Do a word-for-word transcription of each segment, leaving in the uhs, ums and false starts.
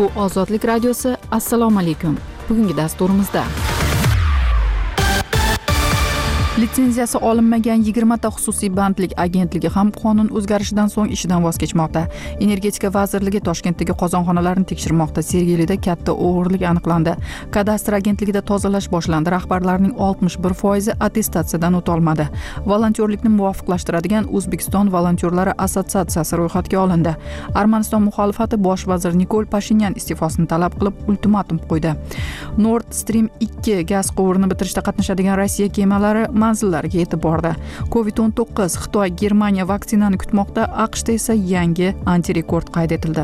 Bu Ozodlik radiosi. Assalomu alaykum. Bugungi dasturimizda litsenziyasi olinmagan yigirmata xususiy bandlik agentligi ham qonun o'zgarishidan so'ng ishidan voz kechmoqda. Energetika vazirligi Toshkentdagi qozonxonalarni tekshirmoqda. Sergelida katta o'g'irlik aniqlandi. Kadastr agentligida tozalash boshlandi. Rahbarlarning oltmish bir foizi attestatsiyadan o'tolmadi. Volontyorlikni muvofiqlashtiradigan O'zbekiston volontyorlari assotsiatsiyasi ro'yxatga olindi. Armaniston muxolifati bosh vazir Nikol Pashinyan iste'fosini talab qilib ultimatum qo'ydi. Nord Stream ikki gaz quvurini bitirishda qatnashadigan Rossiya kemalari manzillariga yetib bordi. covid o'n to'qqiz Xitoy Germaniya vaksinani kutmoqda, AQShda esa yangi antirekord qayd etildi.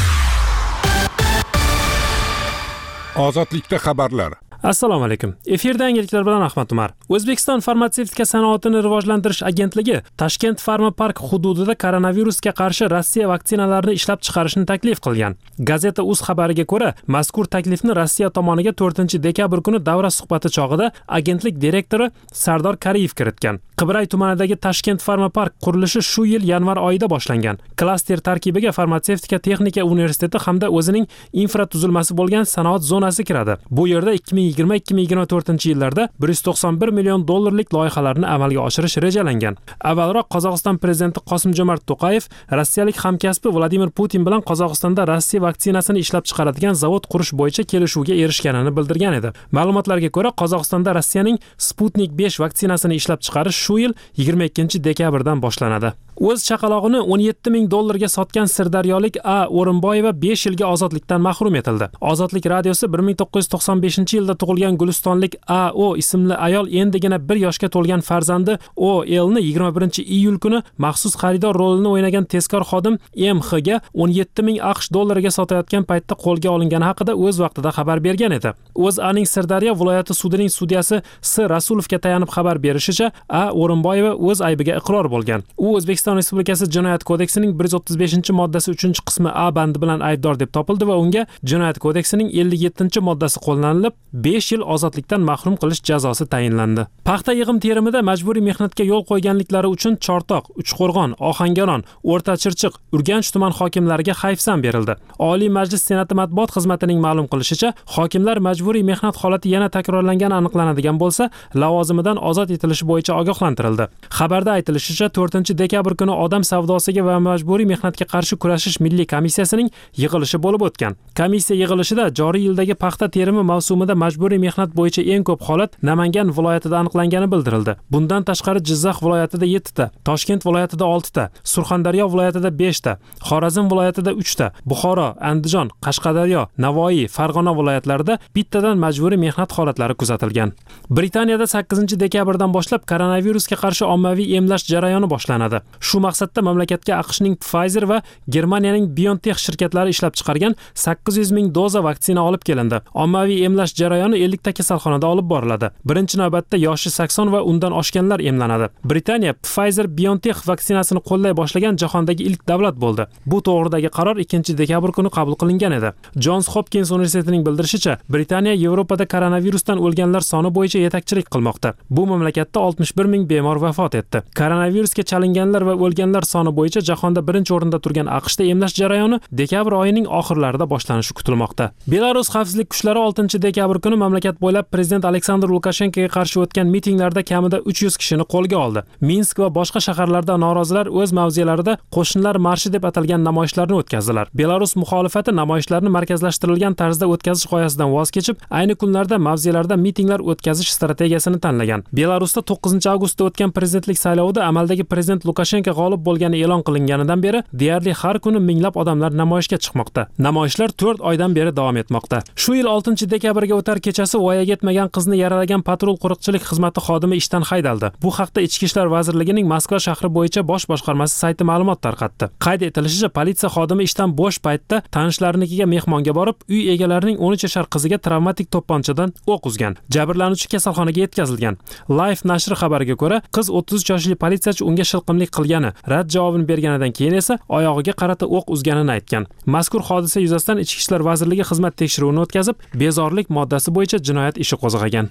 Ozodlikda xabarlar. Assalomu alaykum. Efirda yangiliklar bilan Ahmad Umar. O'zbekiston farmatsevtika sanoatini rivojlantirish agentligi Toshkent Pharma Park hududida koronavirusga qarshi Rossiya vaksinalarini ishlab chiqarishni taklif qilgan. Gazeta uz xabariga ko'ra, mazkur taklifni Rossiya tomoniga to'rtinchi dekabr kuni davra suhbati chog'ida agentlik direktori Sardor Kariyev kiritgan. Qibray tumanidagi Toshkent Pharma Park qurilishi shu yil yanvar oyida boshlangan. Klaster tarkibiga farmatsevtika texnika universiteti hamda o'zining infratuzilmasi bo'lgan sanoat zonasi kiradi. Bu yerda ikki ming yigirma ikki ming yigirma to'rtinchi yillarda bir yuz to'qson bir million dollarlik loyihalarni amalga oshirish rejalangan. Avvalroq Qozog'iston prezidenti Qosim-Jomart To'qayev rossiyalik hamkasbi Vladimir Putin bilan Qozog'istonda Rossiya vaksinasini ishlab chiqaradigan zavod qurish bo'yicha kelishuvga erishganini bildirgan edi. Ma'lumotlarga ko'ra, Qozog'istonda Rossiyaning Sputnik besh vaksinasini ishlab chiqarish shu yil yigirma ikkinchi dekabrdan boshlanadi. O'z chaqalog'ini o'n yetti ming dollarga sotgan sirdaryolik A. O'rinboyeva besh yilga ozodlikdan mahrum etildi. Ozodlik radiosi bir ming to'qqiz yuz to'qson beshinchi yilda tug'ilgan Gulistonlik A. O. ismli ayol endigina bir yoshga to'lgan farzandi O. L. ni yigirma birinchi iyul kuni maxsus xaridor rolini o'ynagan tezkor xodim M. X. ga o'n yetti ming AQSh dollariga sotayotgan paytda qo'lga olingani haqida o'z vaqtida xabar bergan edi. O'zAning Sirdaryo viloyati sudining sudyasi S. Rasulovga tayanib xabar berishicha, A. O'rinboyeva o'z aybiga iqror bo'lgan. U O'zbekiston O'zbekiston Respublikasi Jinoyat kodeksining bir yuz o'ttiz beshinchi moddasi uchinchi qismi A bandi bilan aybdor deb topildi va unga Jinoyat kodeksining ellik yettinchi moddasi qo'llanilib, besh yil ozodlikdan mahrum qilish jazosi tayinlandi. Paxta yig'im terimida majburiy mehnatga yo'l qo'yganliklari uchun Chortoq, Uchqo'rg'on, Ohangaron, O'rta Chirchiq, Urganch tuman hokimlariga hayfsan berildi. Oliy Majlis Senati matbuot xizmatining ma'lum qilishicha, hokimlar majburiy mehnat holati yana takrorlangani aniqlanadigan bo'lsa, lavozimidan ozod etilishi bo'yicha ogohlantirildi. Xabarda aytilishicha, to'rtinchi dekabr kuni odam savdosiga va majburiy mehnatga qarshi kurashish milliy komissiyasining yig'ilishi bo'lib o'tgan. Komissiya yig'ilishida joriy yildagi paxta terimi mavsumida majburiy mehnat bo'yicha eng ko'p holat Namangan viloyatida aniqlangani bildirildi. Bundan tashqari Jizzax viloyatida yettita, Toshkent viloyatida oltita, Surxondaryo viloyatida beshta, Xorazm viloyatida uchta, Buxoro, Andijon, Qashqadaryo, Navoiy, Farg'ona viloyatlarida bittadan majburiy mehnat holatlari kuzatilgan. Britaniyada sakkizinchi dekabrdan boshlab koronavirusga qarshi ommaviy emlash jarayoni boshlanadi. Shu maqsadda mamlakatga AQShning Pfizer va Germaniyaning BioNTech shirkatlari ishlab chiqargan sakkiz yuz ming doza vaksina olib kelindi. Ommaviy emlash jarayoni ellik ta kasalxonada olib boriladi. Birinchi navbatda yoshi sakson va undan oshganlar emlanadi. Britaniya Pfizer BioNTech vaksinasini qo'llay boshlagan jahondagi ilk davlat bo'ldi. Bu to'g'ridagi qaror ikkinchi dekabr kuni qabul qilingan edi. Johns Hopkins universitetining bildirishicha, Britaniya Yevropada koronavirusdan o'lganlar soni bo'yicha yetakchilik qilmoqda. Bu mamlakatda oltmish bir ming bemor vafot etdi. Koronavirusga chalinganlar va o'lganlar soni bo'yicha jahonda birinchi o'rinda turgan AQShda emlash jarayoni dekabr oyining oxirlarida boshlanishi kutilmoqda. Belarus xavfsizlik kuchlari oltinchi dekabr kuni mamlakat bo'ylab prezident Aleksandr Lukashenkoga qarshi o'tgan mitinglarda kamida uch yuz kishini qo'lga oldi. Minsk va boshqa shaharlarda norozilar o'z mavzelarida qo'shinlar marshi deb atalgan namoyishlarni o'tkazdilar. Belarus muxolifati namoyishlarni markazlashtirilgan tarzda o'tkazish g'oyasidan voz kechib, ayni kunlarda mavzelarda mitinglar o'tkazish strategiyasini tanlagan. Belarusda to'qqizinchi avgustda o'tgan prezidentlik saylovida amaldagi prezident Lukashenko g'olib bo'lgani e'lon qilinganidan beri deyarli har kuni minglab odamlar namoyishga chiqmoqda. Namoyishlar to'rt oydan beri davom etmoqda. Shu yil oltinchi dekabrga o'tar kechasi voyaga yetmagan qizni yaralagan patrul qo'riqchilik xizmati xodimi ishdan haydaldi. Bu haqda Ichki ishlar vazirligining Moskva shahri bo'yicha bosh boshqarmasi sayti ma'lumot tarqatdi. Qayd etilishicha, politsiya xodimi ishdan bo'sh paytda tanishlarinikiga mehmonga borib, uy egalarining o'n uch yashar qiziga travmatik to'pponchadan o'q uzgan. Jabrlanuvchi kasalxonaga yetkazilgan. Life nashri xabariga ko'ra, qiz o'ttiz uch yoshli politsiyachi unga shilqimlik qilgani, rad javobini berganidan keyin esa oyog'iga qarata o'q uzganini aytgan. Mazkur hodisa yuzasidan Ichki ishlar vazirligi xizmat tekshiruvini o'tkazib, bezorilik moddasi bo'yicha jinoyat ishi qo'zg'agan.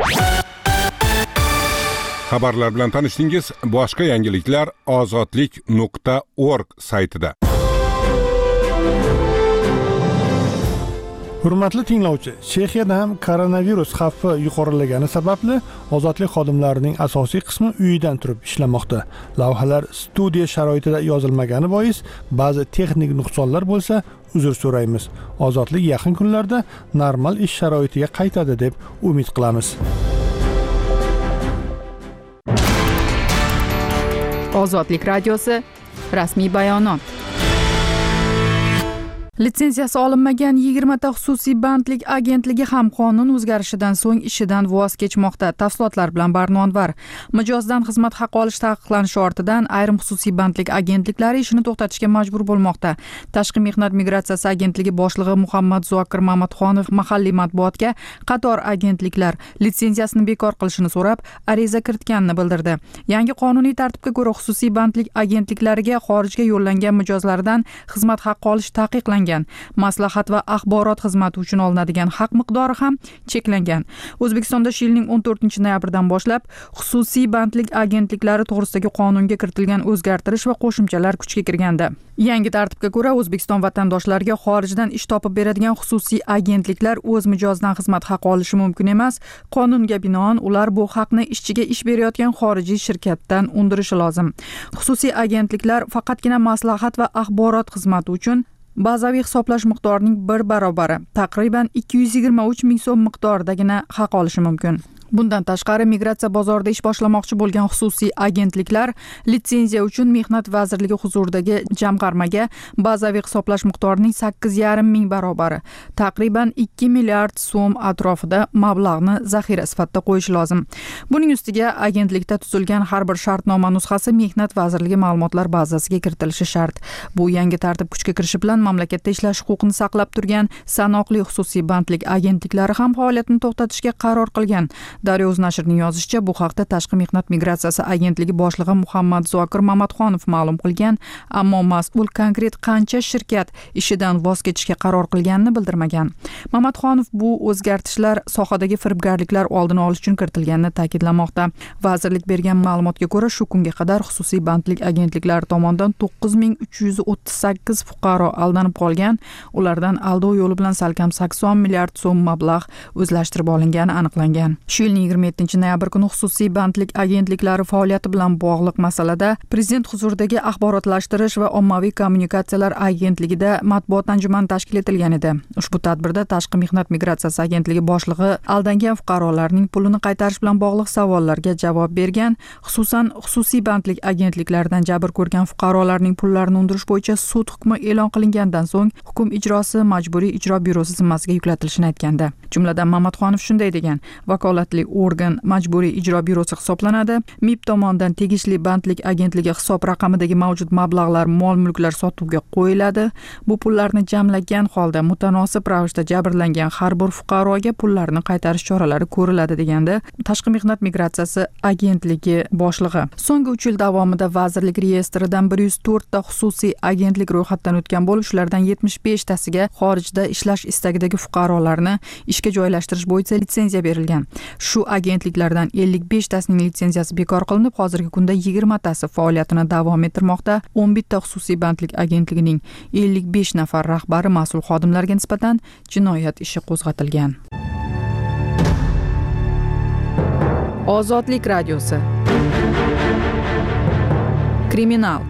Xabarlar bilan tanishdingiz. Boshqa yangiliklar ozodlik nuqta org saytida. Hurmatli tinglovchi, Chexiyada ham koronavirus xavfi yuqorilagani sababli ozodlik xodimlarining asosiy qismi uyidan turib ishlamoqda. Lavhalar studiya sharoitida yozilmagani bois ba'zi texnik nuqsonlar bo'lsa, uzr so'raymiz. Ozodlik yaqin kunlarda normal ish sharoitiga qaytadi deb umid qilamiz. Ozodlik radiosi rasmiy bayonot. Litsenziyasi olinmagan yigirma ta xususiy bandlik agentligi ham qonun o'zgarishidan so'ng ishidan voz kechmoqda. Tafsilotlar bilan Barnonvar. Mijozdan xizmat haqi olish taqiqlanishi ortidan ayrim xususiy bandlik agentliklari ishini to'xtatishga majbur bo'lmoqda. Tashqi mehnat migratsiyasi agentligi boshlig'i Muhammad Zokir Mamatxonov mahalliy matbuotga qator agentliklar litsenziyasini bekor qilishini so'rab, ariza kiritganini bildirdi. Yangi qonuniy tartibga ko'ra xususiy bandlik agentliklariga xorijga yo'llangan mijozlardan xizmat haqi olish taqiqlangan. Maslahat va axborot xizmati uchun olinadigan haq miqdori ham cheklangan. O'zbekistonda shu yilning o'n to'rtinchi noyabridan boshlab xususiy bandlik agentliklari to'g'risidagi qonunga kiritilgan o'zgartirish va qo'shimchalar kuchga kirganda. Yangi tartibga ko'ra O'zbekiston vatandoshlariga xorijdan ish topib beradigan xususiy agentliklar o'z mijozidan xizmat haqi olishi mumkin emas. Qonunga binoan ular bu haqni ishchiga ish berayotgan xorijiy shirkatdan undirishi lozim. Xususiy agentliklar faqatgina maslahat va axborot xizmati uchun bazaviy hisoblash miqdorining bir barobar, taqriban ikki yuz yigirma uch ming so'm miqdoridagina haq olishi mumkin. Bundan tashqari migratsiya bozorida ish boshlamoqchi bo'lgan xususiy agentliklar litsenziya uchun Mehnat vazirligi huzuridagi jamg'armaga bazaviy hisoblash miqdorining sakkiz yarim ming barobari, taqriban ikki milliard so'm atrofida mablag'ni zaxira sifatida qo'yish lozim. Buning ustiga agentlikda tuzilgan har bir shartnoma nusxasi Mehnat vazirligi ma'lumotlar bazasiga kiritilishi shart. Bu yangi tartib kuchga kirishi bilan mamlakatda ishlash huquqini saqlab turgan sanoqli xususiy bandlik agentliklari ham faoliyatini to'xtatishga qaror qilgan. Daryo o'z nashrining yozishicha, bu haqda Tashqi mehnat migratsiyasi agentligi boshlig'i Muhammad Zokir Mamatxonov ma'lum qilgan, ammo mas'ul konkret qancha shirkat ishidan voz kechishga qaror qilganini bildirmagan. Mamatxonov bu o'zgartishlar sohadagi firibgarliklar oldini olish uchun kiritilganini ta'kidlamoqda. Vazirlik bergan ma'lumotga ko'ra, shu kunga qadar xususiy bandlik agentliklari tomonidan to'qqiz ming uch yuz o'ttiz sakkiz fuqaro aldanib qolgan, ulardan aldov yo'li bilan salkam sakson milliard so'm mablag' o'zlashtirib olingani aniqlangan. Shu yilning yigirma yettinchi noyabr kuni xususiy bandlik agentliklari faoliyati bilan bog'liq masalada Prezident huzuridagi axborotlashtirish va ommaviy kommunikatsiyalar agentligida matbuot anjumani tashkil etilgan edi. Ushbu tadbirda Tashqi mehnat migratsiyasi agentligi boshlig'i aldangan fuqarolarning pulini qaytarish bilan bog'liq savollarga javob bergan, xususan xususiy bandlik agentliklaridan jabr ko'rgan fuqarolarning pullarini undirish bo'yicha sud hukmi e'lon qilingandan so'ng hukm ijrosi majburiy ijro byurosi zimmasiga yuklatilishini aytganda. Jumladan Mamatxonov shunday degan: vakolatli organ majburiy ijro byurosi hisoblanadi. M I B tomonidan tegishli bandlik agentligi hisob raqamidagi mavjud mablag'lar, mol-mulklar sotuvga qo'yiladi. Bu pullarni jamlagan holda mutanosib ravishda jabrlangan har bir fuqaroga pullarni qaytarish choralari ko'riladi, deganda Tashqi mehnat migratsiyasi agentligi boshlig'i. So'nggi uch yil davomida vazirlik reyestridan bir yuz to'rt ta xususiy agentlik ro'yxatdan o'tgan bo'lib, shulardan yetmish besh tasiga xorijda ishlash istagidagi fuqarolarni ishga joylashtirish bo'yicha litsenziya berilgan. Shu agentliklardan ellik besh tasining litsenziyasi bekor qilinib, hozirgi kunda yigirma tasi faoliyatini davom ettirmoqda. o'n bitta xususiy bandlik agentligining ellik besh nafar rahbari mas'ul xodimlarga nisbatan jinoyat ishi qo'zg'atilgan. Ozodlik radiosi. Kriminal.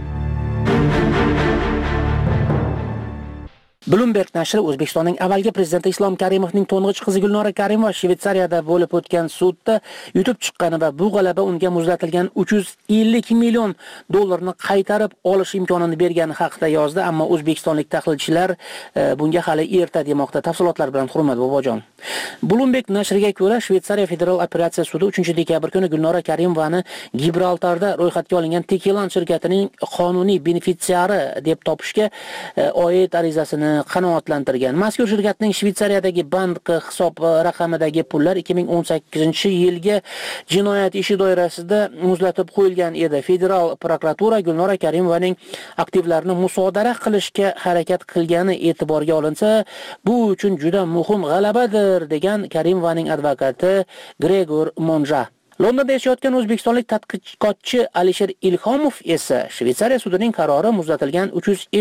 Bloomberg nashri O'zbekistonning avvalgi prezidenti Islom Karimovning to'ng'ich qizi Gulnora Karimova Shveysariyada bo'lib o'tgan sudda yutib chiqqani va bu g'alaba unga muzlatilgan uch yuz ellik million dollarni qaytarib olish imkonini bergani haqida yozdi, ammo o'zbekistonlik tahlilchilar e, bunga hali erta demoqda. Tafsilotlar bilan Hurmat Bobojon. Bloomberg nashriga ko'ra, Shveysariya federal operatsiya sudi uchinchi dekabr kuni Gulnora Karimovani Gibraltarda ro'yxatga olingan Tekilan shirkatining qonuniy benefitsiari deb topishga e, oid arizasini qanoatlantirgan. Mazkur shirkatning Shveysariyadagi bank hisob raqamidagi pullar ikki ming o'n sakkizinchi yilga jinoyat ishi doirasida muzlatib qo'yilgan edi. Federal prokuratura Gulnora Karimovaning aktivlarini musodara qilishga harakat qilgani e'tiborga olinsa, bu uchun juda muhim g'alabadir, degan Karimovaning advokati Gregor Monja. Londonda yashayotgan o'zbekistonlik tadqiqotchi Alisher Ilhomov esa Shveysariya sudining qarori muzlatilgan uch yuz ellik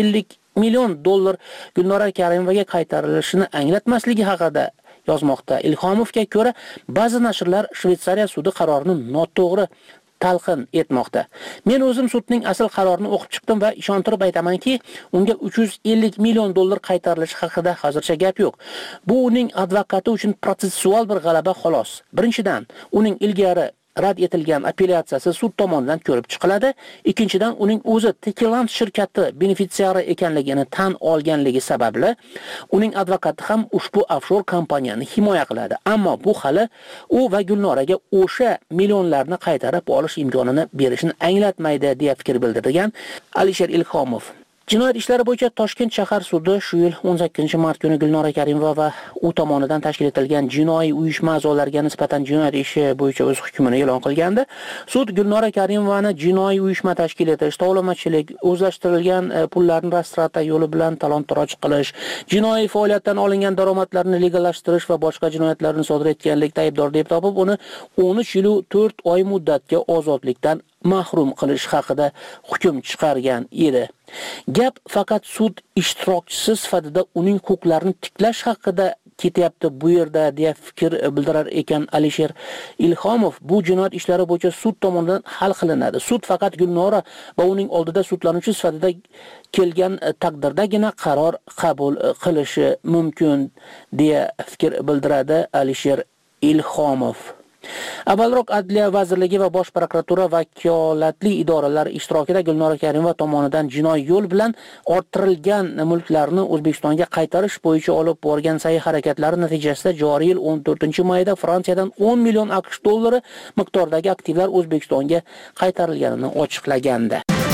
million dollar Gulnora Karimovaga qaytarilishini anglatmasligi haqida yozmoqda. Ilhomovga ko'ra, ba'zi nashrlar Shveysariya sudi qarorini noto'g'ri talqin etmoqda. Men o'zim sudning asl qarorini o'qib chiqdim va ishontirib aytamanki, unga uch yuz ellik million dollar qaytarilishi haqida hozircha gap yo'q. Bu uning advokati uchun protsessual bir g'alaba xolos. Birinchidan, uning ilgari rad etilgan apellyatsiyasi sud tomonidan ko'rib chiqiladi. Ikkinchidan, uning o'zi Tekiland shirkati benefitsiari ekanligini tan olganligi sababli uning advokati ham ushbu offshore kompaniyani himoya qiladi. Ammo bu hali u va Gulnoraga o'sha millionlarni qaytarib olish imkonini berishini anglatmaydi, deya fikr bildirgan Alisher Ilhomov. Jinoyat ishlari bo'yicha Toshkent shahar sudi shu yil o'n sakkizinchi mart kuni Gulnora Karimova va u tomonidan tashkil etilgan jinoiy uyushma a'zolariga nisbatan jinoyat ishi bo'yicha o'z hukmini e'lon qilgandi. Sud Gulnora Karimovani jinoiy uyushma tashkil etish, tovlamachilik, o'zlashtirilgan pullarni rastrata yo'li bilan talon-toroj qilish, jinoiy faoliyatdan olingan daromadlarni legallashtirish va boshqa jinoyatlarni sodir etganlikda aybdor deb topib, uni o'n uch yil to'rt oy muddatga ozodlikdan mahrum qilish haqida hukm chiqargan edi. Gap faqat sud ishtirokchisi sifatida uning huquqlarini tiklash haqida ketyapti bu yerda, deya fikr bildirar ekan Alisher Ilhomov. Bu jinoyat ishlari bo'yicha sud tomonidan hal qilinadi. Sud faqat Gulnora va uning oldida sudlanuvchi sifatida kelgan taqdirdagina qaror qabul qilishi mumkin, deya fikr bildiradi Alisher Ilhomov. Avvalroq Adliya vazirligi va Bosh prokuratura vakolatli idoralar ishtirokida Gulnora Karimova tomonidan jinoiy yo'l bilan orttirilgan mulklarni O'zbekistonga qaytarish bo'yicha olib borgan sa'y harakatlari natijasida joriy yil o'n to'rtinchi mayda Fransiyadan o'n million AQSh dollari miqdoridagi aktivlar O'zbekistonga qaytarilganini ochiqlagandi.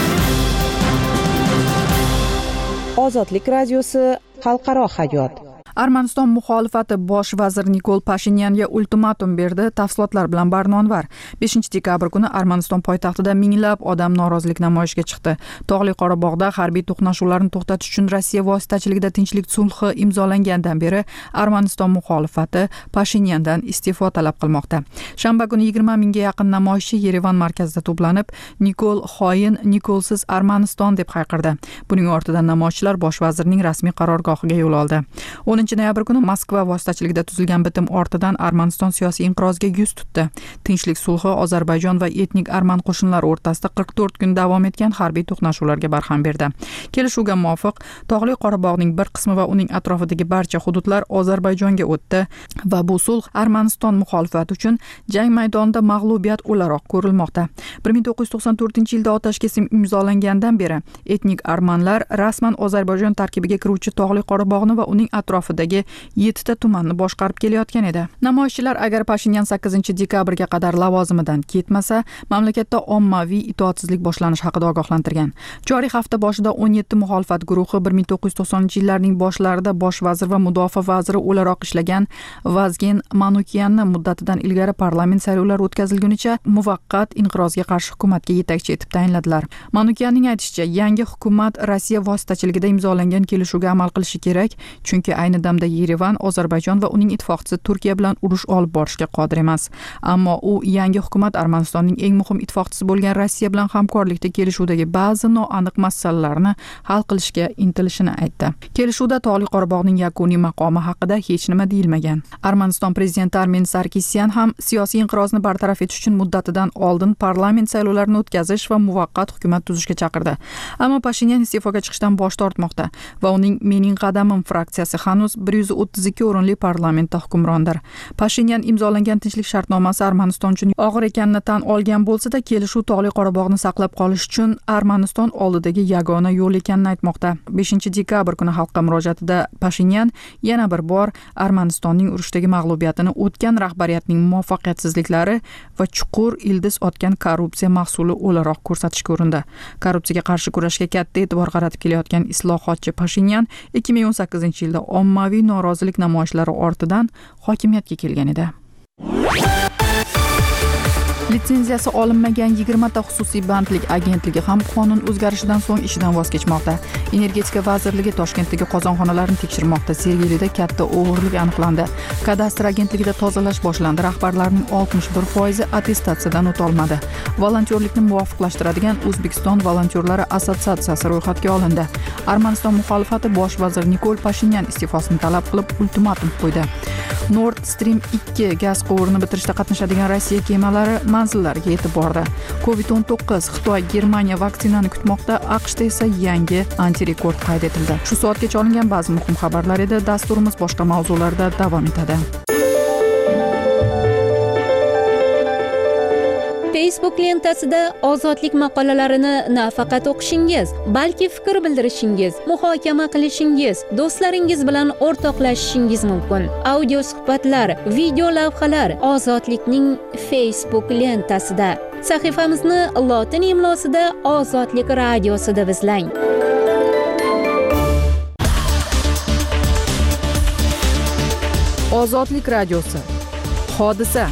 Ozodlik radiosi xalqaro hayot. Armaniston muxolifati bosh vazir Nikol Pashinyanga ultimatum berdi. Tafsilotlar bilan Barnonvar. beshinchi dekabr kuni Armaniston poytaxtida minglab odam norozilik namoyishiga chiqdi. Tog'li Qorabog'da harbiy to'qnashuvlarni to'xtatish uchun Rossiya vositachiligida tinchlik sulhi imzolangandan beri Armaniston muxolifati Pashinyandan iste'fo talab qilmoqda. Shanba kuni yigirma mingga yaqin namoyishchi Yerevan markazida to'planib, Nikol xoin, Nikolsiz Armaniston deb hayqirdi. Buning ortidan namoyishchilar bosh vazirning rasmiy qarorgohiga yo'l oldi. o'ninchi noyabr kuni Moskva vositachiligida tuzilgan bitim ortidan Armaniston siyosiy inqirozga yuz tutdi. Tinchlik sulhi Ozarbayjon va etnik arman qo'shinlari o'rtasida qirq to'rt kun davom etgan harbiy to'qnashuvlarga barham berdi. Kelishuvga muvofiq Tog'li Qorabog'ning bir qismi va uning atrofidagi barcha hududlar Ozarbayjonga o'tdi va bu sulh Armaniston muxolifati uchun jang maydonida mag'lubiyat o'laroq ko'rilmoqda. bir ming to'qqiz yuz to'qson to'rtinchi yilda otashkesim imzolangandan beri etnik armanlar rasman Ozarbayjon tarkibiga kiruvchi Tog'li Qorabog'ni va uning atrofidagi yettita tumanni boshqarib kelayotgan edi. Namoyishchilar agar Pashinyan sakkizinchi dekabrga qadar lavozimidan ketmasa, mamlakatda ommaviy itoatsizlik boshlanishi haqida ogohlantirgan. Joriy hafta boshida o'n yetti muxolifat guruhi bir ming to'qqiz yuz to'qsoninchi yillarning boshlarida bosh vazir va mudofaa vaziri o'laroq ishlagan Vazgen Manukyanni muddatidan ilgari parlament saylovlari o'tkazilgunicha muvaqqat inqirozga qarshi hukumatga yetakchi etib tayinladilar. Manukyanning aytishicha, yangi hukumat Rossiya vositachiligida imzolangan kelishuvga amal qilishi kerak, chunki ayni damda Yerevan, Ozarbayjon va uning ittifoqchisi Turkiya bilan urush olib borishga qodir emas. Ammo u yangi hukumat Armanistonning eng muhim ittifoqchisi bo'lgan Rossiya bilan hamkorlikda kelishuvdagi ba'zi noaniq masalalarni hal qilishga intilishini aytdi. Kelishuvda Tog'li Qorabog'ning yakuniy maqomi haqida hech nima deyilmagan. Armaniston prezidenti Armen Sarkisyan ham siyosiy inqirozni bartaraf etish uchun muddatidan oldin parlament saylovlarini o'tkazish va muvaqqat hukumat tuzishga chaqirdi. Ammo Pashinyan iste'foga chiqishdan bosh tortmoqda va uning Mening qadamim fraksiyasi hanuz bir yuz o'ttiz ikki o'rinli parlamentda hukmrondir. Pashinyan imzolangan tinchlik shartnomasi Armaniston uchun og'ir ekanini tan olgan bo'lsa-da, kelishuv Tog'li Qorabog'ni saqlab qolish uchun Armaniston oldidagi yagona yo'l ekanini aytmoqda. beshinchi dekabr kuni xalqqa murojaatida Pashinyan yana bir bor Armanistonning urushdagi mag'lubiyatini o'tgan rahbariyatning muvaffaqiyatsizliklari va chuqur ildiz otgan korrupsiya mahsuli o'laroq ko'rsatishga urindi. Korrupsiyaga qarshi kurashga katta e'tibor qaratib kelayotgan islohotchi Pashinyan ikki ming o'n sakkizinchi yilda ommaviy norozilik namoyishlari ortidan hokimiyatga kelgan edi. Litsenziyasi olinmagan yigirma ta xususiy bandlik agentligi ham qonun o'zgarishidan so'ng ishidan voz kechmoqda. Energetika vazirligi Toshkentdagi qozonxonalarni tekshirmoqda. Sergelida katta o'g'irlik aniqlandi. Kadastr agentligida tozalash boshlandi. Rahbarlarning oltmish bir foizi attestatsiyadan o'tolmadi. Volontyorlikni muvofiqlashtiradigan O'zbekiston volontyorlari assotsiatsiyasi ro'yxatga olindi. Armaniston muxolifati bosh vazir Nikol Pashinyan iste'fosini talab qilib ultimatum qo'ydi. Nord Stream ikki gaz quvurini bitirishda qatnashadigan Rossiya kemalari manzillariga yetib bordi. covid o'n to'qqiz Xitoy Germaniya vaksinani kutmoqda, AQShda esa yangi antirekord qayd etildi. Shu soatgacha olingan ba'zi muhim xabarlar edi. Dasturimiz boshqa mavzularda davom etadi. Facebook lentasida ozodlik maqolalarini nafaqat o'qishingiz, balki fikr bildirishingiz, muhokama qilishingiz, do'stlaringiz bilan o'rtoqlashishingiz mumkin. Audio suhbatlar, video lavhalar Ozodlikning Facebook lentasida. Sahifamizni lotin imlosida Ozodlik radiosi deb izlang. Ozodlik radiosi. Hodisa.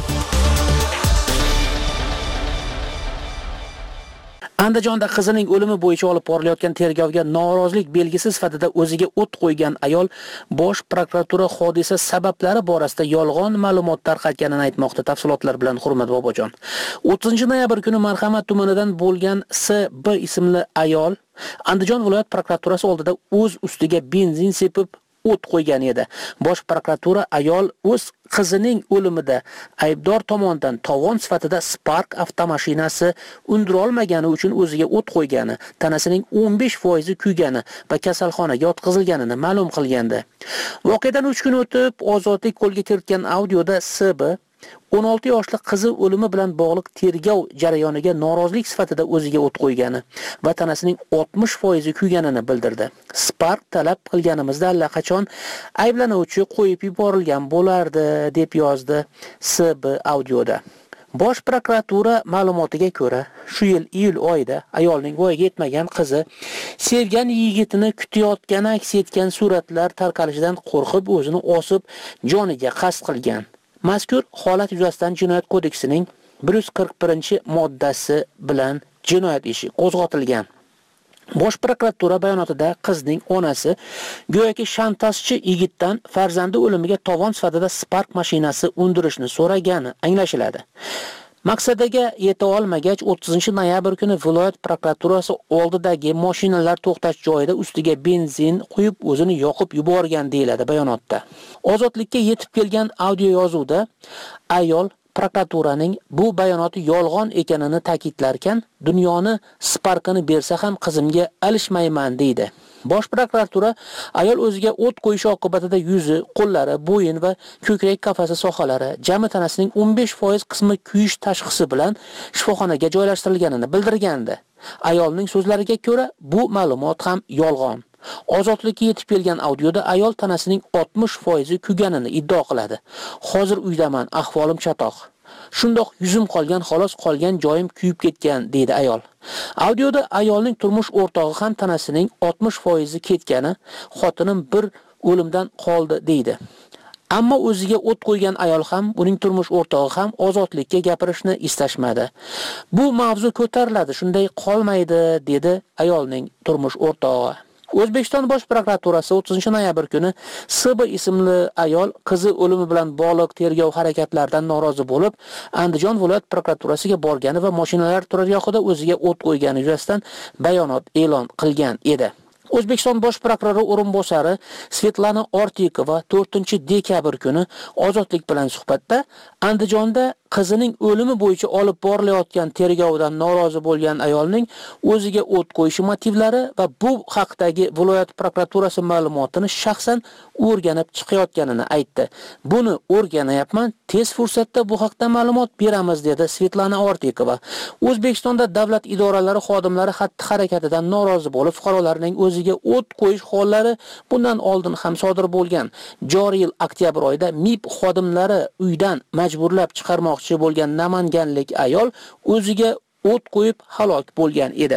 Andijonda qizining o'limi bo'yicha olib borilayotgan tergovga norozilik belgisi sifatida o'ziga o't qo'ygan ayol Bosh prokuratura hodisa sabablari borasida yolg'on ma'lumot tarqatganini aytmoqda. Tafsilotlar bilan Hurmat Bobojon. o'ttizinchi noyabr kuni Marhamat tumanidan bo'lgan S B ismli ayol Andijon viloyat prokuraturasi oldida o'z ustiga benzin sepib o't qo'ygan edi. Bosh prokuratura ayol o'z qizining o'limida aybdor tomonidan tovon sifatida Spark avtomashinasi undira olmagani uchun o'ziga o't qo'ygani, tanasining o'n besh foizi kuygani va kasalxonaga yotqizilganini ma'lum qilgandi. Voqeadan uch kun o'tib, Ozodlik qo'lga kiritgan audioda S B o'n olti yoshli qizi o'limi bilan bog'liq tergov jarayoniga norozilik sifatida o'ziga o't qo'ygani va tanasining oltmish foizi kuyganini bildirdi. Spark talab qilganimizda allaqachon ayblanuvchi qo'yib yuborilgan bo'lardi, deb yozdi S B audioda. Bosh prokuratura ma'lumotiga ko'ra, shu yil iyul oyida ayolning voyaga yetmagan qizi sevgan yigitini kutayotgani aks etgan suratlar tarqalishidan qo'rqib o'zini osib, joniga qasd qilgan. Mazkur holat yuzasidan Jinoyat kodeksining bir yuz qirq birinchi moddasi bilan jinoyat ishi qo'zg'atilgan. Bosh prokuratura bayonotida qizning onasi go'yoki shantajchi yigitdan farzandi o'limiga tovon sifatida Spark mashinasi undirishni so'ragani anglashiladi. Maqsadiga yeta olmagach, o'ttizinchi noyabr kuni viloyat prokuraturasi oldidagi mashinalar to'xtash joyida ustiga benzin quyib o'zini yoqib yuborgan deyiladi bayonotda. Ozodlikka yetib kelgan audio yozuvda ayol prokuraturaning bu bayonoti yolg'on ekanini ta'kidlarkan, dunyoni Sparkini bersa ham qizimga alishmayman deydi. Bosh prokuratura ayol o'ziga o't qo'yishi oqibatida yuzi, qo'llari, bo'yin va ko'krak qafasi sohalari, jami tanasining o'n besh foiz qismi kuyish tashxisi bilan shifoxonaga joylashtirilganini bildirgandi. Ayolning so'zlariga ko'ra, bu ma'lumot ham yolg'on. Ozodlikka yetib kelgan audioda ayol tanasining oltmish foizi kuyganini iddao qiladi. Hozir uydaman, ahvolim chatoq. Shundoq yuzim qolgan, xolos qolgan joyim kuyib ketgan, deydi ayol. Audioda ayolning turmush o'rtog'i ham tanasining oltmish foizi ketgani, xotinim bir o'limdan qoldi, deydi. Ammo o'ziga o't qo'ygan ayol ham, uning turmush o'rtog'i ham ozodlikka gapirishni istashmadi. Bu mavzu ko'tariladi, shunday qolmaydi, dedi ayolning turmush o'rtog'i. O'zbekiston Bosh prokuraturasi o'ttizinchi noyabr kuni S B ismli ayol qizi o'limi bilan bog'liq tergov harakatlaridan norozi bo'lib, Andijon viloyat prokuraturasiga borgani va mashinalar turargohida o'ziga o't qo'ygani yuzasidan bayonot e'lon qilgan edi. O'zbekiston Bosh prokurori o'rinbosari Svetlana Ortikova to'rtinchi dekabr kuni Ozodlik bilan suhbatda Andijonda qizining o'limi bo'yicha olib borilayotgan tergovdan norozi bo'lgan ayolning o'ziga o't qo'yishi motivlari va bu haqdagi viloyat prokuraturasi ma'lumotini shaxsan o'rganib chiqayotganini aytdi. Buni o'rganayapman, tez fursatda bu haqda ma'lumot beramiz, dedi Svetlana Ortikova. O'zbekistonda davlat idoralari xodimlari xatti-harakatidan norozi bo'lib, fuqarolarning o'ziga o't qo'yish hollari bundan oldin ham sodir bo'lgan. Joriy yil oktyabr oyida M I B xodimlari uydan majburlab chiqarmoqchi bo'lgan namanganlik ayol o'ziga o't qo'yib halok bo'lgan edi.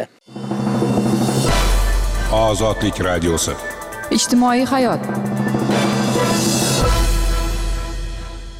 Ozodlik radiosi. Ijtimoiy hayot.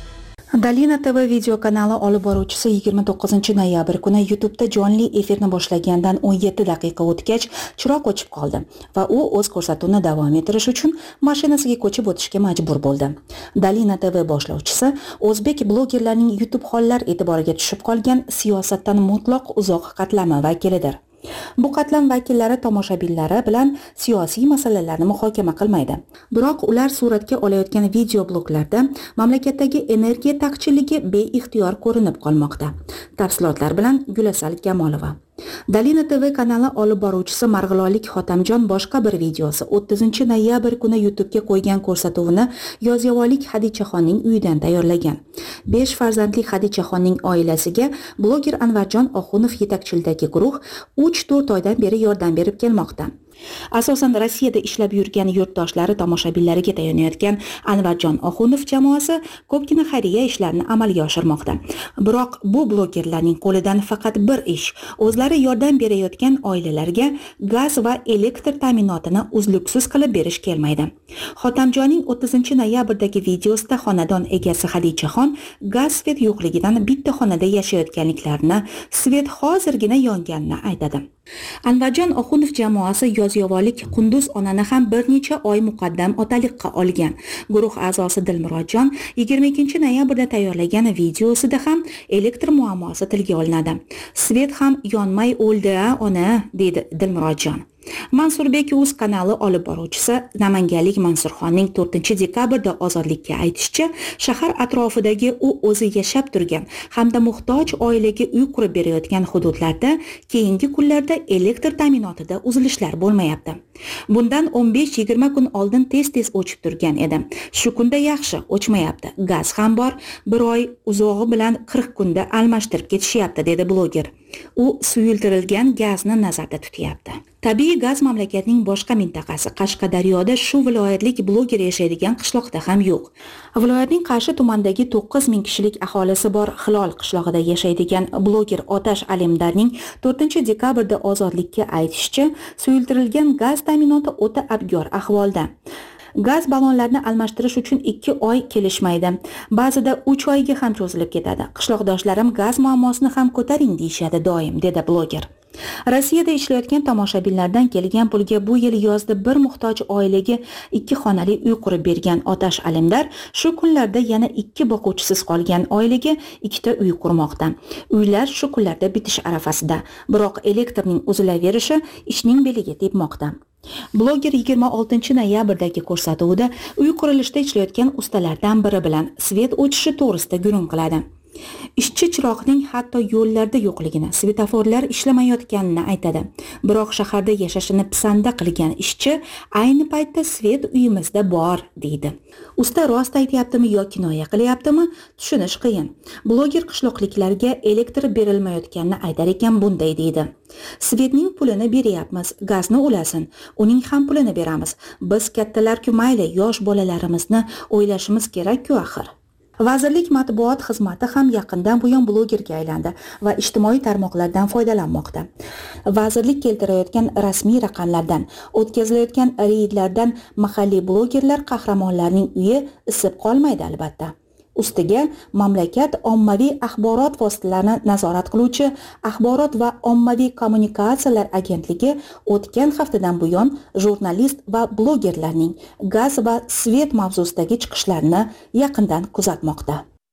Dalina T V video kanali olib boruvchisi yigirma to'qqizinchi noyabr kuni YouTube'da jonli efirni boshlagandan o'n yetti daqiqa o'tgach chiroq o'chib qoldi va u o'z ko'rsatuvini davom ettirish uchun mashinasiga ko'chib o'tishga majbur bo'ldi. Dalina T V boshlovchisi o'zbek blogerlarining YouTube hollar e'tiboriga tushib qolgan siyosatdan mutlaq uzoq qatlami vakilidir. Bu qatlam vakillari tomoshabinlari bilan siyosiy masalalarni muhokama qilmaydi. Biroq ular suratga olayotgan video bloglarda mamlakatdagi energiya taqchilligi beixtiyor ko'rinib qolmoqda. Tafsilotlar bilan Gulasal Kamolova. Dalina T V kanali olib boruvchisi Marg'ilonlik Xotamjon boshqa bir videosi o'ttizinchi noyabr kuni YouTube'ga qo'ygan ko'rsatuvini Yozyovonlik Hadichaxonning uyidan tayyorlagan. besh farzandli Hadichaxonning oilasiga bloger Anvarjon Oxunov yetakchiligidagi guruh uch to'rt oydan beri yordam berib kelmoqda. Asosan Rossiyada ishlab yurgan yurtdoshlari tomoshabinlariga tayanayotgan Anvarjon Oxunov jamoasi ko'pgina xayriya ishlarini amalga oshirmoqda. Biroq bu blogerlarning qo'lidan faqat bir ish, o'zlari yordam berayotgan oilalarga gaz va elektr ta'minotini uzluksiz qilib berish kelmaydi. Xotamjonning o'ttizinchi noyabrdagi videosida xonadon egasi Hadichaxon gaz svet yo'qligidan bitta xonada yashayotganliklarini, svet hozirgina yonganini aytadi. Anvarjon Oxunov jamoasi Yozyovonlik Qunduz onani ham bir necha oy muqaddam otaliqqa olgan. Guruh a'zosi Dilmurodjon yigirma ikkinchi noyabrda tayyorlagan videosida ham elektr muammosi tilga olinadi. Svet ham yonmay o'ldi-a ona, dedi Dilmurodjon. Mansurbek Uz kanali olib boruvchisi Namanganlik Mansurxonning to'rtinchi dekabrda ozodlikka aytishicha, shahar atrofidagi u o'zi yashab turgan hamda muhtoj oilaga uy qurib berayotgan hududlarda keyingi kunlarda elektr ta'minotida uzilishlar bo'lmayapti. Bundan o'n besh yigirma kun oldin tez-tez o'chib turgan edi. Shu kunda yaxshi, o'chmayapti. Gaz ham bor, bir oy uzog'i bilan qirq kunda almashtirib ketishyapti, dedi bloger. U suyultirilgan gazni nazarda tutyapti. Tabiiy gaz mamlakatning boshqa mintaqasi Qashqadaryoda shu viloyatlik bloger yashaydigan qishloqda ham yo'q. Viloyatning Qarshi tumanidagi to'qqiz ming kishilik aholisi bor Hilol qishlog'ida yashaydigan bloger Otash Alimdarning to'rtinchi dekabrda ozodlikka aytishicha, suyultirilgan gaz ta'minoti o'ta abgor ahvolda. Gaz ballonlarini almashtirish uchun ikki oy kelishmaydi. Ba'zida uch oyga ham cho'zilib ketadi. Qishloqdoshlarim gaz muammosini ham ko'taring deyishadi doim, dedi bloger. Rossiyada ishlayotgan tomoshabinlardan kelgan pulga bu yil yozda bir muhtoj oilaga ikki xonali uy qurib bergan Otash Alimdar shu kunlarda yana ikki boquvchisiz qolgan oilaga ikkita uy qurmoqda. Uylar shu kunlarda bitish arafasida, biroq elektrning uzilaverishi ishning beliga tepmoqda. Bloger yigirma oltinchi noyabrdagi ko'rsatuvida uy qurilishida ishlayotgan ustalardan biri bilan svet o'chishi to'g'risida gurung qiladi. Ishchi chiroqning hatto yo'llarda yo'qligini, svetoforlar ishlamayotganini aytadi. Biroq shaharda yashashini pisanda qilgan ishchi ayni paytda svet uyimizda bor, deydi. Usta rost aytayaptimi yo kinoya qilyaptimi? Tushunish qiyin. Bloger qishloqliklarga elektr berilmayotganini aytar ekan bunday deydi. Svetning pulini beryapmiz, gazni ulasin, uning ham pulini beramiz. Biz kattalar-ku mayli, yosh bolalarimizni o'ylashimiz kerak-ku axir. Vazirlik matbuot xizmati ham yaqindan buyon blogerga aylandi va ijtimoiy tarmoqlardan foydalanmoqda. Vazirlik keltirayotgan rasmiy raqamlardan, o'tkazilayotgan reydlardan mahalliy blogerlar qahramonlarning uyi isib qolmaydi albatta. Ustiga mamlakat ommaviy axborot vositalarini nazorat qiluvchi Axborot va ommaviy kommunikatsiyalar agentligi o'tgan haftadan buyon jurnalist va blogerlarning gaz va svet mavzusidagi chiqishlarini yaqindan kuzatmoqda.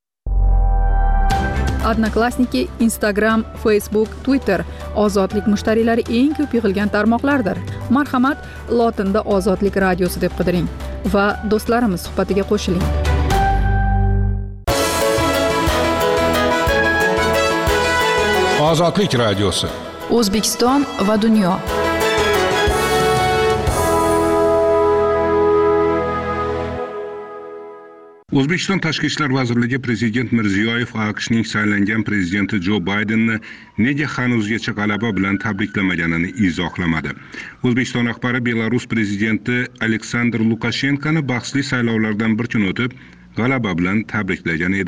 Odnoklassniki, Instagram, Facebook, Twitter ozodlik mushtariylari eng ko'p yig'ilgan tarmoqlardir. Marhamat, lotinda Ozodlik radiosi deb qidiring va do'stlarimiz suhbatiga qo'shiling. Ozodlik radiosi. O'zbekiston va dunyo. O'zbekiston Tashqi ishlar vazirligi Prezident Mirziyoyev AQShning saylangan prezidenti Jo Baydenni nega hanuzgacha g'alaba bilan tabriklamaganini izohlamadi. O'zbekiston rahbari Belarus prezidenti Aleksandr Lukashenkoni bahsli saylovlardan bir kun o'tib g'alaba bilan tabriklagan edi.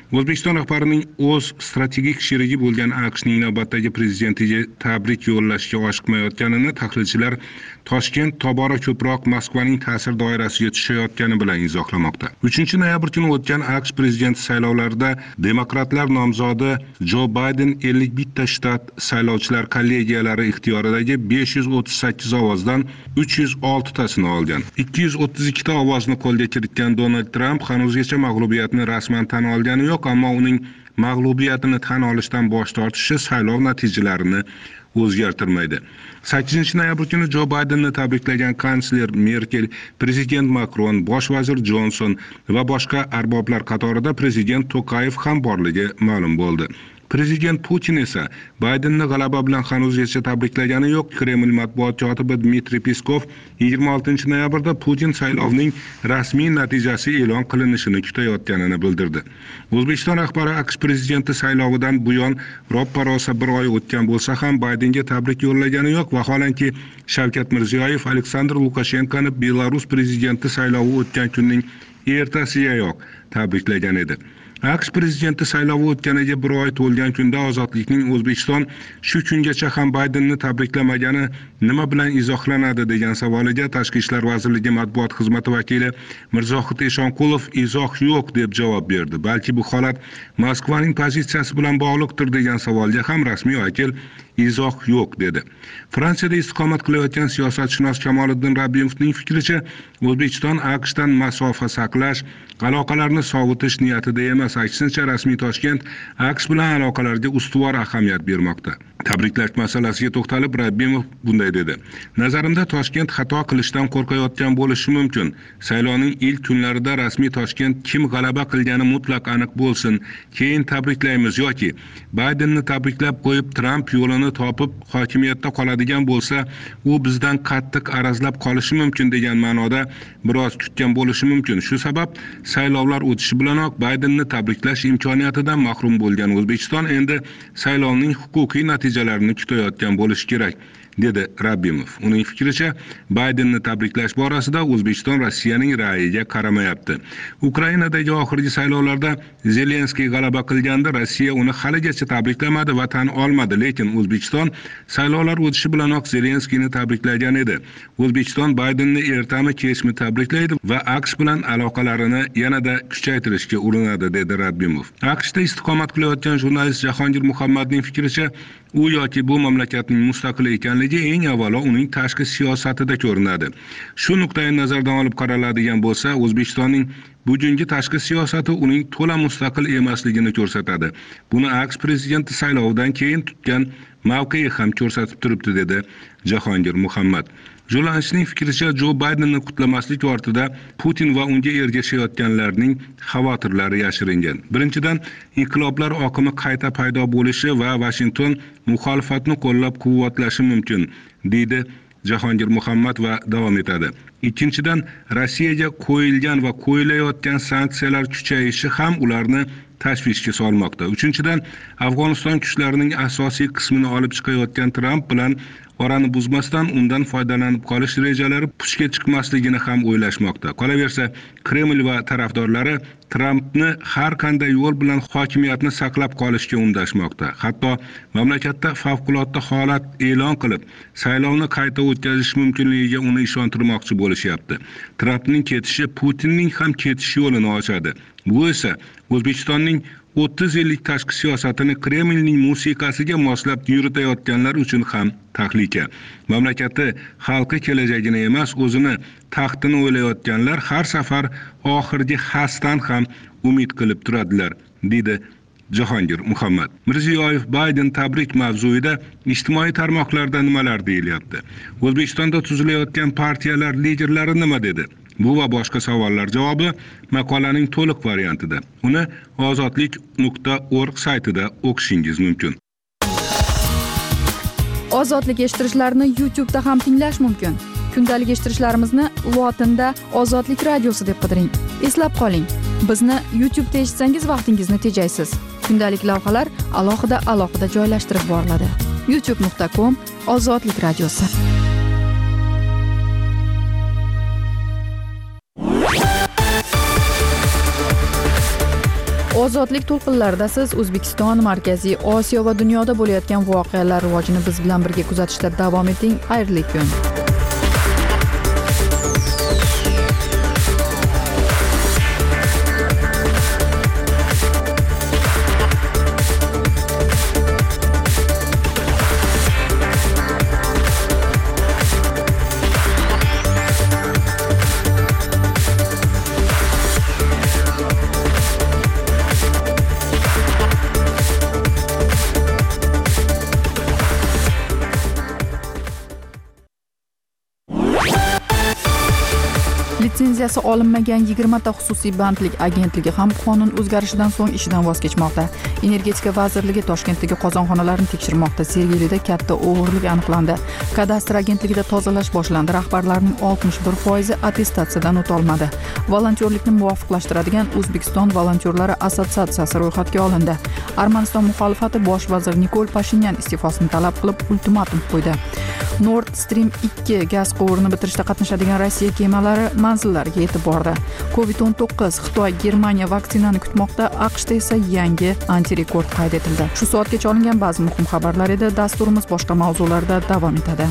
O'zbekiston rahbarining o'z strategik sherigi bo'lgan AQShning navbatdagi prezidentiga tabrik yo'llashga oshiqmayotganini tahlilchilar Toshkent tobora ko'proq Moskvaning ta'sir doirasiga tushayotgani bilan izohlamoqda. uchinchi noyabr kuni o'tgan AQSh prezidenti saylovlarida demokratlar nomzodi Jo Bayden ellik bitta shtat saylovchilar kollegiyalari ixtiyoridagi besh yuz o'ttiz sakkiz ovozdan uch yuz olti tasini olgan. ikki yuz o'ttiz ikkita ovozni qo'lga kiritgan Donald Tramp hanuzgacha mag'lubiyatni rasman tan olgani yo'q, ammo uning mag'lubiyatini tan olishdan bosh tortishi saylov natijalarini o'zgartirmaydi. sakkizinchi noyabr kuni Jo Baydenni tabriklagan kansler Merkel, prezident Makron, bosh vazir Jonson va boshqa arboblar qatorida prezident To'qayev ham borligi ma'lum bo'ldi. Prezident Putin esa Baydenni g'alaba bilan hanuzgacha tabriklagani yo'q. Kreml matbuot kotibi Dmitriy Peskov yigirma oltinchi noyabrda Putin saylovning rasmiy natijasi e'lon qilinishini kutayotganini bildirdi. O'zbekiston rahbari AQSh prezidenti saylovidan buyon roppa-rosa bir oy o'tgan bo'lsa ham Baydenga tabrik yo'llagani yo'q. Vaholanki Shavkat Mirziyoyev Aleksandr Lukashenkoni Belarus prezidenti saylovi o'tgan kunning ertasigayoq tabriklagan edi. AQSh prezidenti saylovi o'tganiga bir oy to'lgan kunda ozodlikning O'zbekiston shu kungacha ham Baydenni tabriklamagani nima bilan izohlanadi degan savoliga Tashqi ishlar vazirligi matbuot xizmati vakili Mirzohid Eshonqulov izoh yo'q deb javob berdi. Balki bu holat Moskvaning pozitsiyasi bilan bog'liqdir degan savolga ham rasmiy vakil izoh yo'q dedi. Fransiyada istiqomat qilayotgan siyosatshunos Kamoliddin Rabbimovning fikricha, O'zbekiston AQShdan masofa saqlash, aloqalarni sovutish niyatida emas, aksincha rasmiy Toshkent AQSh bilan aloqalarga ustuvor ahamiyat bermoqda. Tabriklash masalasiga to'xtalib Rabbimov bunday dedi. Nazarimda Toshkent xato qilishdan qo'rqayotgan bo'lishi mumkin. Saylovning ilk kunlarida rasmiy Toshkent kim g'alaba qilgani mutlaq aniq bo'lsin, keyin tabriklaymiz yoki Baydenni tabriklab qo'yib Tramp yo'lini topib hokimiyatda qoladigan bo'lsa, u bizdan qattiq arazlab qolishi mumkin degan ma'noda biroz kutgan bo'lishi mumkin. Shu sabab saylovlar o'tishi bilanoq Baydenni tabriklash imkoniyatidan mahrum bo'lgan O'zbekiston endi saylovning huquqiy natijalarini kutayotgan bo'lishi kerak, dedi Rabbimov. Uning fikricha, Baydenni tabriklash borasida O'zbekiston Rossiyaning ra'yiga qaramayapti. Ukrainadagi oxirgi saylovlarda Zelenskiy g'alaba qilganda Rossiya uni haligacha tabriklamadi va tan olmadi, lekin O'zbekiston saylovlar o'tishi bilanoq Zelenskiyni tabriklagan edi. O'zbekiston Baydenni ertami kechmi tabriklaydi va AQSh bilan aloqalarini yanada kuchaytirishga urinadi, dedi Rabbimov. AQShda istiqomat qilayotgan jurnalist Jahongir Muhammadning fikricha, u yoki bu mamlakatning mustaqil ekanligi eng avvalo uning tashqi siyosatida ko'rinadi. Shu nuqtai nazardan olib qaraladigan bo'lsa, O'zbekistonning bugungi tashqi siyosati uning to'la mustaqil emasligini ko'rsatadi. Buni AQSh prezidenti saylovidan keyin tutgan mavqei ham ko'rsatib turibdi, dedi Jahongir Muhammad. Jurnalistning fikricha, Jo Baydenni qutlamaslik ortida Putin va unga ergashayotganlarning xavotirlari yashiringan. Birinchidan, inqiloblar oqimi qayta paydo bo'lishi va Washington muxolifatni qo'llab-quvvatlashi mumkin, deydi Jahongir Muhammad va davom etadi. Ikkinchidan, Rossiyaga qo'yilgan va qo'yilayotgan sanksiyalar kuchayishi ham ularni tashvishga solmoqda. Uchinchidan, Afg'oniston kuchlarining asosiy qismini olib chiqayotgan Tramp bilan orani buzmasdan undan foydalanib qolish rejalari puchga chiqmasligini ham o'ylashmoqda. Qolaversa, Kreml va tarafdorlari Trampni har qanday yo'l bilan hokimiyatni saqlab qolishga undashmoqda. Hatto mamlakatda favqulodda holat e'lon qilib, saylovni qayta o'tkazish mumkinligiga uni ishontirmoqchi bo'lishyapti. Trampning ketishi Putinning ham ketish yo'lini ochadi. Bu esa O'zbekistonning o'ttiz yillik tashqi siyosatini Kremlning musiqasiga moslab yuritayotganlar uchun ham tahlika. Mamlakati xalqi kelajagini emas, o'zini taxtini o'ylayotganlar har safar oxirgi hasdan ham umid qilib turadilar, dedi Jahongir Muhammad. Mirziyoyev Bayden tabrik mavzuida ijtimoiy tarmoqlarda nimalar deyilyapti? O'zbekistonda tuzilayotgan partiyalar liderlari nima dedi? Bu va boshqa savollar javobi maqolaning to'liq variantida. Uni ozodlik nuqta org saytida o'qishingiz mumkin. Ozodlik eshittirishlarni YouTube'da ham tinglash mumkin. Kundalik eshittirishlarimizni lotinda Ozodlik radiosi deb qidiring. Eslab qoling, bizni YouTube'da eshitsangiz vaqtingizni tejaysiz. Kundalik lavhalar alohida alohida joylashtirib boriladi. youtube nuqta com Ozodlik radiosi. Ozodlik to'lqinlarida siz O'zbekiston, Markaziy Osiyo va dunyoda bo'layotgan voqealar rivojini biz bilan birga kuzatishda davom eting. Xayrli kun. Litsenziyasi olinmagan yigirma ta xususiy bandlik agentligi ham qonun o'zgarishidan so'ng ishidan voz kechmoqda. Energetika vazirligi Toshkentdagi qozonxonalarni tekshirmoqda. Sergelida katta o'g'irlik aniqlandi. Kadastr agentligida tozalash boshlandi. Rahbarlarning oltmish bir foizi attestatsiyadan o'tolmadi. Volontyorlikni muvofiqlashtiradigan O'zbekiston volontyorlari assotsiatsiyasi ro'yxatga olindi. Armaniston muxolifati bosh vazir Nikol Pashinyan iste'fosini talab qilib ultimatum qo'ydi. Nord Stream ikki gaz quvurini bitirishda qatnashadigan Rossiya kemalari manzillariga yetib bordi. covid o'n to'qqiz Xitoy Germaniya vaksinani kutmoqda, AQShda esa yangi antirekord qayd etildi. Shu soatgacha olingan ba'zi muhim xabarlar edi. Dasturimiz boshqa mavzularda davom etadi.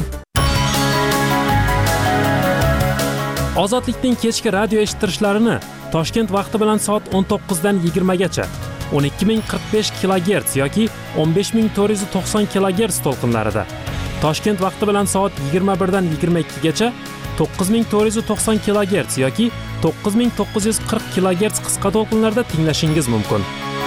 Ozodlikning kechki radio eshittirishlarini Toshkent vaqti bilan soat o'n to'qqiz dan yigirma gacha o'n ikki ming qirq besh kilogerts yoki o'n besh ming to'rt yuz to'qson kilogerts to'lqinlarida, Toshkent vaqti bilan soat yigirma bir dan yigirma ikki gacha to'qqiz ming to'rt yuz to'qson kilogerts yoki to'qqiz ming to'qqiz yuz qirq kilogerts qisqa to'lqinlarda tinglashingiz mumkin.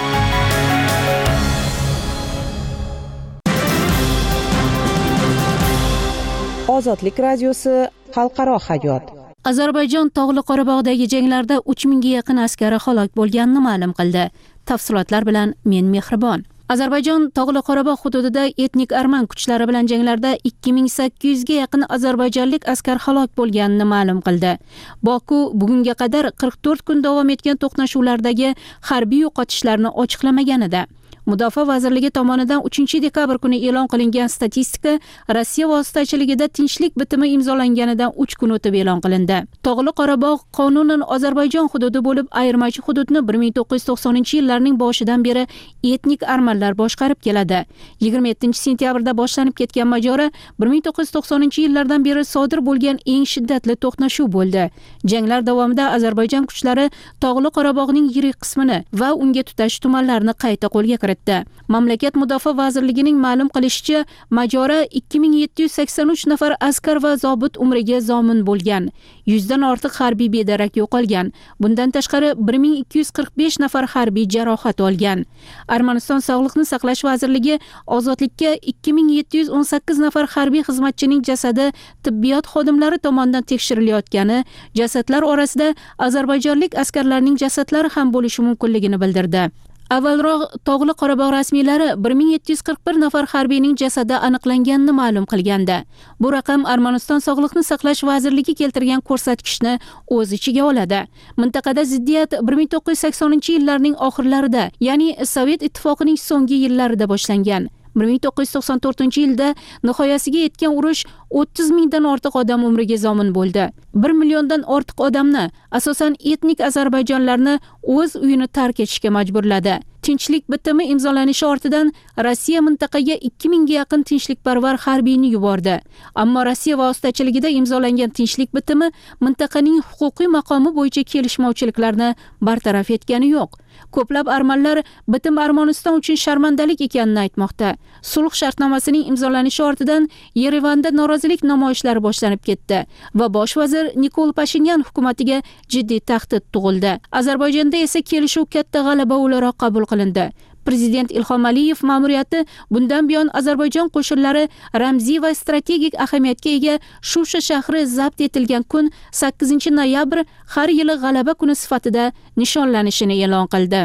Ozodlik radiosi xalqaro hayot. Ozarbayjon Tog'li Qorabog'dagi janglarda uch mingga yaqin askari halok bo'lganini ma'lum qildi. Tafsilotlar bilan men Mehribon. Ozarbayjon Tog'li Qorabog' hududida etnik arman kuchlari bilan janglarda ikki ming sakkiz yuz ga yaqin ozarbayjonlik askar halok bo'lganini ma'lum qildi. Boku bugunga qadar qirq to'rt kun davom etgan to'qnashuvlardagi harbiy yo'qotishlarni ochiqlamagan edi. Mudofaa vazirligi tomonidan uchinchi dekabr kuni e'lon qilingan statistika Rossiya vositachiligida tinchlik bitimi imzolanganidan uch kun o'tib e'lon qilindi. Tog'li Qorabog' qonunan Ozarbayjon hududi bo'lib, ayirmachi hududni bir ming to'qqiz yuz to'qsoninchi yillarning boshidan beri etnik armanlar boshqarib keladi. yigirma yettinchi sentyabrda boshlanib ketgan mojaro bir ming to'qqiz yuz to'qsoninchi yillardan beri sodir bo'lgan eng shiddatli to'qnashuv bo'ldi. Janglar davomida Ozarbayjon kuchlari Tog'li Qorabog'ning yirik qismini va unga tutash tumanlarini qayta qo'lga kiritdi. Mamlakat Mudofaa vazirligining ma'lum qilishicha, majora ikki ming yetti yuz sakson uch nafar askar va zobit umriga zomin bo'lgan. yuz dan ortiq harbiy bedarak yo'qolgan. Bundan tashqari bir ming ikki yuz qirq besh nafar harbiy jarohat olgan. Armaniston Sog'liqni saqlash vazirligi ozodlikka ikki ming yetti yuz o'n sakkiz nafar harbiy xizmatchining jasadi tibbiyot xodimlari tomonidan tekshirilayotgani, jasadlar orasida ozarbayjonlik askarlarning jasadlari ham bo'lishi mumkinligini bildirdi. Avvalroq Tog'li Qorabog' rasmiylari bir ming yetti yuz qirq bir nafar harbiyning jasadi aniqlanganini ma'lum qilgandi. Bu raqam Armaniston Sog'liqni saqlash vazirligi keltirgan ko'rsatkichni o'z ichiga oladi. Mintaqada ziddiyat bir ming to'qqiz yuz saksoninchi yillarning oxirlarida, ya'ni Sovet ittifoqining so'nggi yillarida boshlangan. bir ming to'qqiz yuz to'qson to'rtinchi yilda nihoyasiga yetgan urush o'ttiz mingdan ortiq odam umriga zomin bo'ldi. bir milliondan ortiq odamni, asosan etnik ozarbayjonlarni o'z uyini tark etishga majburladi. Tinchlik bitimi imzolanishi ortidan Rossiya mintaqaga ikki mingga yaqin tinchlikparvar harbiyni yubordi. Ammo Rossiya vositachiligida imzolangan tinchlik bitimi mintaqaning huquqiy maqomi bo'yicha kelishmovchiliklarni bartaraf etgani yo'q. Ko'plab armanlar bitim Armaniston uchun sharmandalik ekanini aytmoqda. Sulh shartnomasining imzolanishi ortidan Yerevanda norozilik namoyishlari boshlanib ketdi va bosh vazir Nikol Pashinyan hukumatiga jiddiy tahdid tug'ildi. Ozarbayjonda esa kelishuv katta g'alaba o'laroq qabul qilindi. Prezident Ilhom Aliyev ma'muriyati bundan buyon Ozarbayjon qo'shinlari ramziy va strategik ahamiyatga ega Shusha shahri zabt etilgan kun sakkizinchi noyabr har yili g'alaba kuni sifatida nishonlanishini e'lon qildi.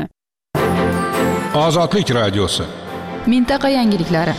Ozodlik radiosi. Mintaqa yangiliklari.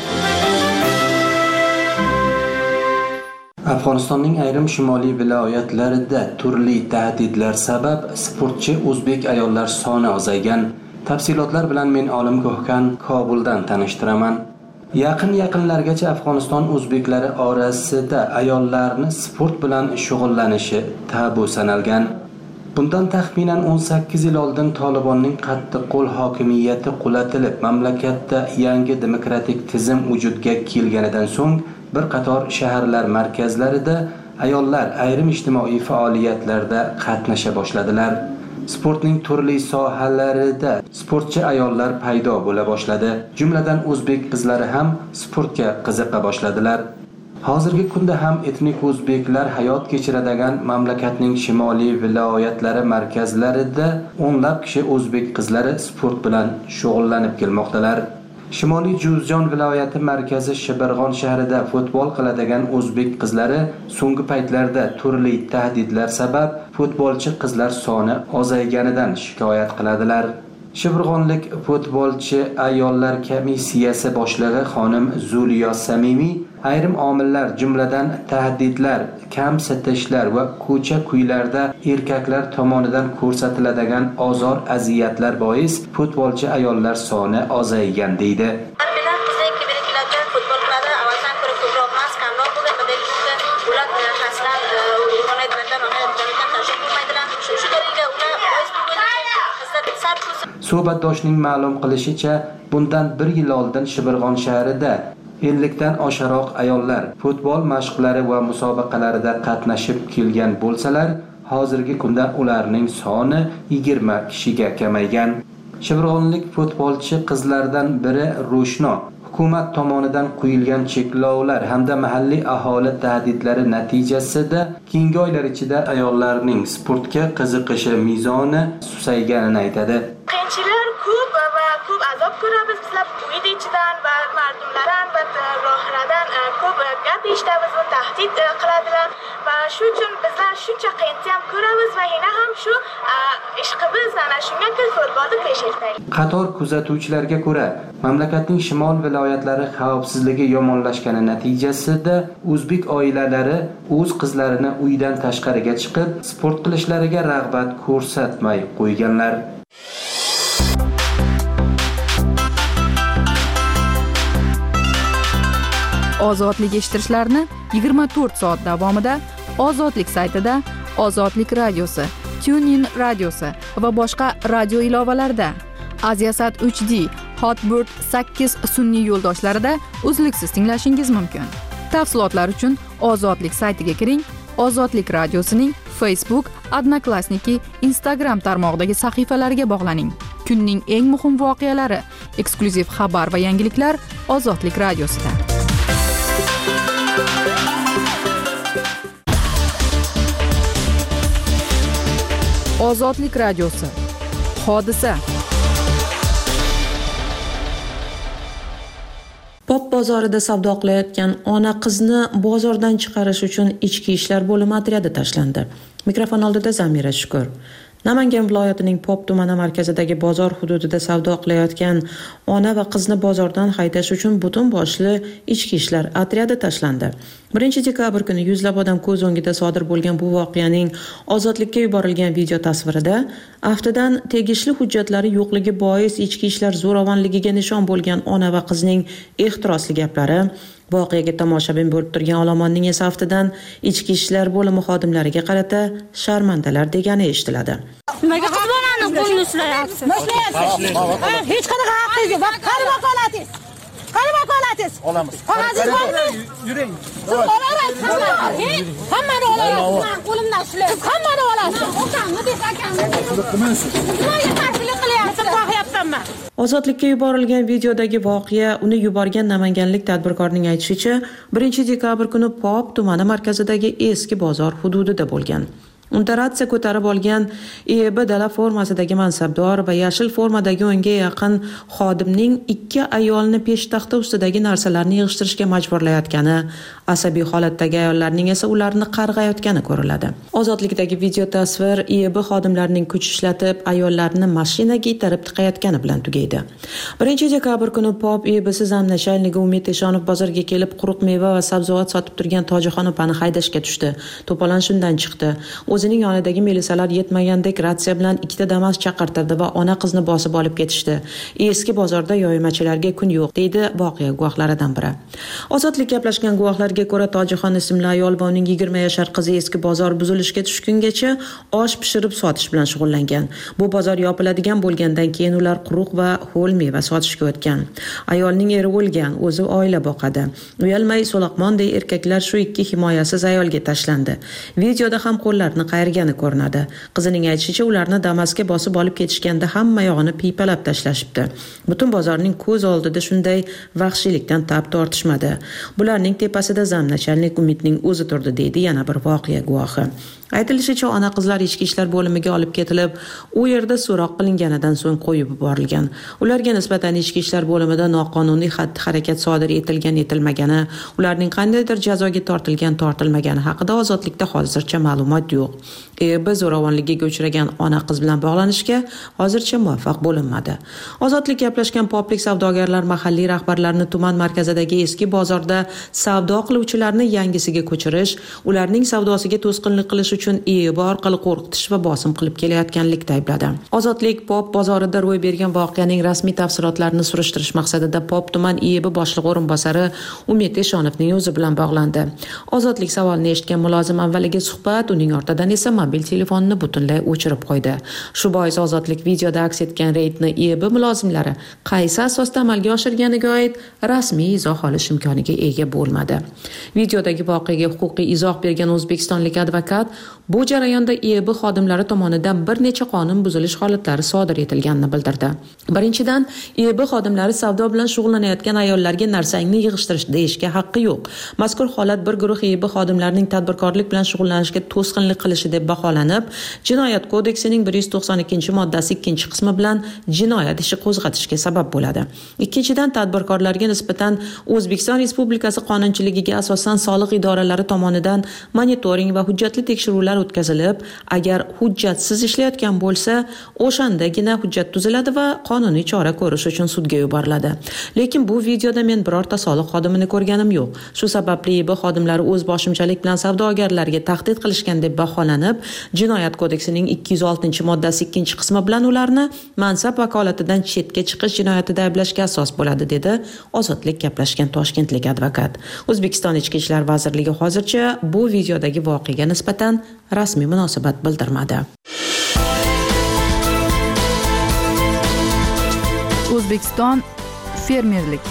Afg'onistonning ayrim shimoliy viloyatlarida turli tahdidlar sabab sportchi o'zbek ayollar soni ozaygan. Tafsilotlar bilan men Olim Ko'hkan Kobuldan tanishtiraman. Yaqin yaqinlargacha Afg'oniston o'zbeklari orasida ayollarni sport bilan shug'ullanishi tabu sanalgan. Bundan taxminan o'n sakkiz yil oldin Tolibonning qattiqqo'l hokimiyati qulatilib, mamlakatda yangi demokratik tizim vujudga kelganidan so'ng bir qator shaharlar markazlarida ayollar ayrim ijtimoiy faoliyatlarda qatnasha boshladilar. Sportning turli sohalarida sportchi ayollar paydo bo'la boshladi. Jumladan o'zbek qizlari ham sportga qiziqa boshladilar. Hozirgi kunda ham etnik o'zbeklar hayot kechiradigan mamlakatning shimoliy viloyatlari markazlarida o'nlab kishi o'zbek qizlari sport bilan shug'ullanib kelmoqdalar. Shimoliy Juzjon viloyati markazi Shibirg'on shahrida futbol qiladigan o'zbek qizlari so'nggi paytlarda turli tahdidlar sabab futbolchi qizlar soni ozayganidan shikoyat qiladilar. Shibirg'onlik futbolchi ayollar komissiyasi boshlig'i xonim Zuliyo Samimiy ayrim omillar jumladan tahdidlar, kamsitishlar va ko'cha-kuylarda erkaklar tomonidan ko'rsatiladigan ozor aziyatlar bois futbolchi ayollar soni ozaygan deydi. Suhbatdoshning ma'lum qilishicha, bundan bir yil oldin Shibirg'on shahrida ellik dan osharoq ayollar futbol mashqlari va musobaqalarida qatnashib kelgan bo'lsalar, hozirgi kunda ularning soni yigirma kishiga kamaygan. Shibirg'onlik futbolchi qizlardan biri Ro'shno hukumat tomonidan qo'yilgan cheklovlar hamda mahalliy aholi tahdidlari natijasida keyingi oylar ichida ayollarning sportga qiziqishi mezoni susayganini aytadi. Qiyinchiliklar ko'p va ko'p azob ko'ramiz. Bizlar uyda ichidan va mardumlardan va rohlardan ko'p gap eshitamiz va tahdid qiladilar va shu uchun bizlar shuncha qiyinchilik ham ko'ramiz va yana ham shu ishqimiz ana shunga futbolni peshaytaylik. Qator kuzatuvchilarga ko'ra, mamlakatning shimol viloyatlari xavfsizligi yomonlashgani natijasida o'zbek oilalari o'z qizlarini uydan tashqariga chiqib, sport qilishlariga rag'bat ko'rsatmay qo'yganlar. Ozodlik eshittirishlarni yigirma to'rt soat davomida Ozodlik saytida, Ozodlik radiosi, TuneIn radiosi va boshqa radio ilovalarida, Aziasat uch D, Hotbird sakkiz sun'iy yo'ldoshlarida uzluksiz tinglashingiz mumkin. Tafsilotlar uchun Ozodlik saytiga kiring, Ozodlik radiosining Facebook, Odnoklassniki, Instagram tarmog'idagi sahifalariga bog'laning. Kunning eng muhim voqealari, eksklyuziv xabar va yangiliklar Ozodlik radiosida. Ozodlik radiosi. Hodisa. Pop bozorida savdo qilayotgan ona qizni bozordan chiqarish uchun ichki ishlar bo'limi otryadi tashlandi. Mikrofon oldida Zamira Shukur. Namangan viloyatining Pop tumani markazidagi bozor hududida savdo qilayotgan ona va qizni bozordan haydash uchun butun boshli ichki ishlar otryadi tashlandi. birinchi dekabr kuni yuzlab odam ko'z o'ngida sodir bo'lgan bu voqeaning ozodlikka yuborilgan video tasvirida aftidan tegishli hujjatlari yo'qligi bois ichki ishlar zo'ravonligiga nishon bo'lgan ona va qizning ehtirosli gaplari, voqeaga tomoshabin bo'lib turgan olomonning esa aftidan ichki ishlar bo'limi xodimlariga qarata sharmandalar degani eshitiladi. Nimaga qiz bolani qo'lini ushlayapsiz? Hech qanaqa haqqingiz yo'q. Qani vakolatingiz? Qani vakolatingiz? Olamiz. Qog'ozingiz bormi? Yuring. Olasiz. Hammani olasiz. Qo'limdan ushlaysiz. Hammani olasiz. Otamni deb akamni. Qilmaysiz. Nimaga qarshilik qilyapsiz? Qo'yapmanman. Ozodlikka yuborilgan videodagi voqea uni yuborgan namanganlik tadbirkorning aytishicha, birinchi dekabr kuni Pop tumani markazidagi eski bozor hududida bo'lgan. Unda ratsiya ko'tarib olgan E B dala formasidagi mansabdor va yashil formadagi o'nga yaqin xodimning ikki ayolni peshtaxta ustidagi narsalarni yig'ishtirishga majburlayotgani, asabiy holatdagi ayollarning esa ularni qarg'ayotgani ko'riladi. Ozodlikdagi video tasvir E B xodimlarining kuch ishlatib ayollarni mashinaga itarib tiqayotgani bilan tugaydi. birinchi dekabr kuni Pop E B'si zamnashalnigi Umid Eshonov bozorga kelib quruq meva va sabzavot sotib turgan Tojixon opani haydashga tushdi. To'polon shundan chiqdi. O'zi o'zining yonidagi melisalar yetmagandek ratsiya bilan ikkita Damas chaqirtirdi va ona qizni bosib olib ketishdi. Eski bozorda yoymachilarga kun yo'q, deydi voqea guvohlaridan biri. Ozodlik gaplashgan guvohlarga ko'ra, Tojixon ismli ayol va uning yigirma yashar qizi eski bozor buzilishga tushgungacha osh pishirib sotish bilan shug'ullangan. Bu bozor yopiladigan bo'lgandan keyin ular quruq va ho'l meva sotishga o'tgan. Ayolning eri o'lgan, o'zi oila boqadi. Uyalmay so'laqmonday erkaklar shu ikki himoyasiz ayolga tashlandi. Videoda ham qo'llarini qayirgani ko'rinadi. Qizining aytishicha, ularni Damasga bosib olib ketishganda hamma yog'ini piypalab tashlashibdi. Butun bozorning ko'z oldida shunday vahshiylikdan tab tortishmadi. Bularning tepasida zamnachalnik Umidning o'zi turdi, deydi yana bir voqea guvohi. Aytilishicha, ona qizlar ichki ishlar bo'limiga olib ketilib, u yerda so'roq qilinganidan so'ng qo'yib yuborilgan. Ularga nisbatan ichki ishlar bo'limida noqonuniy xatti-harakat sodir etilgan etilmagani, ularning qandaydir jazoga tortilgan tortilmagani haqida ozodlikda hozircha ma'lumot yo'q. E, biz zo'ravonlikka uchragan ona qiz bilan bog'lanishga hozircha muvaffaq bo'linmadi. Ozodlik gaplashgan poplik savdogarlar mahalliy rahbarlarini tuman markazidagi eski bozorda savdo qiluvchilarni yangisiga ko'chirish, ularning savdosiga to'sqinlik qilish uchun E B orqali qo'rqitish va bosim qilib kelayotganlikda aybladi. Ozodlik Pop bozorida ro'y bergan voqeaning rasmiy tafsilotlarini surishtirish maqsadida Pop tuman E B boshlig'i o'rinbosari Umid Eshonovning o'zi bilan bog'landi. Ozodlik savolini eshitgan mulozim avvaliga suhbat, uning ortidan esa mobil telefonini butunlay o'chirib qo'ydi. Shu bois Ozodlik videoda aks etgan reydni E B mulozimlari qaysi asosda amalga oshirganiga oid rasmiy izoh olish imkoniga ega bo'lmadi. Videodagi voqeaga huquqiy izoh bergan o'zbekistonlik advokat bu jarayonda E B xodimlari tomonidan bir necha qonun buzilish holatlari sodir etilganini bildirdi. Birinchidan, E B xodimlari savdo bilan shug'ullanayotgan ayollarga narsangni yig'ishtirish deyishga haqqi yo'q. Mazkur holat bir guruh E B xodimlarining tadbirkorlik bilan shug'ullanishga to'sqinlik qilishi deb baholanib, Jinoyat kodeksining bir yuz to'qson ikkinchi moddasi ikkinchi qismi bilan jinoyat ishi qo'zg'atishga sabab bo'ladi. Ikkinchidan, tadbirkorlarga nisbatan O'zbekiston Respublikasi qonunchiligiga asosan soliq idoralari tomonidan monitoring va hujjatli tekshiruvlar o'tkazilib, agar hujjatsiz ishlayotgan bo'lsa, o'shandagina hujjat tuziladi va qonuniy chora ko'rish uchun sudga yuboriladi. Lekin bu videoda men birorta soliq xodimini ko'rganim yo'q. Shu sababli E B xodimlari o'z boshimchalik bilan savdogarlarga tahdid qilishgan deb baholanib, Jinoyat kodeksining ikki yuz oltinchi moddasi ikkinchi qismi bilan ularni mansab vakolatidan chetga chiqish jinoyatida ayblashga asos bo'ladi, dedi Ozodlik gaplashgan toshkentlik advokat. O'zbekiston Ichki ishlar vazirligi hozircha bu videodagi voqeaga nisbatan rasmiy munosabat bildirmadi. O'zbekiston fermerlik.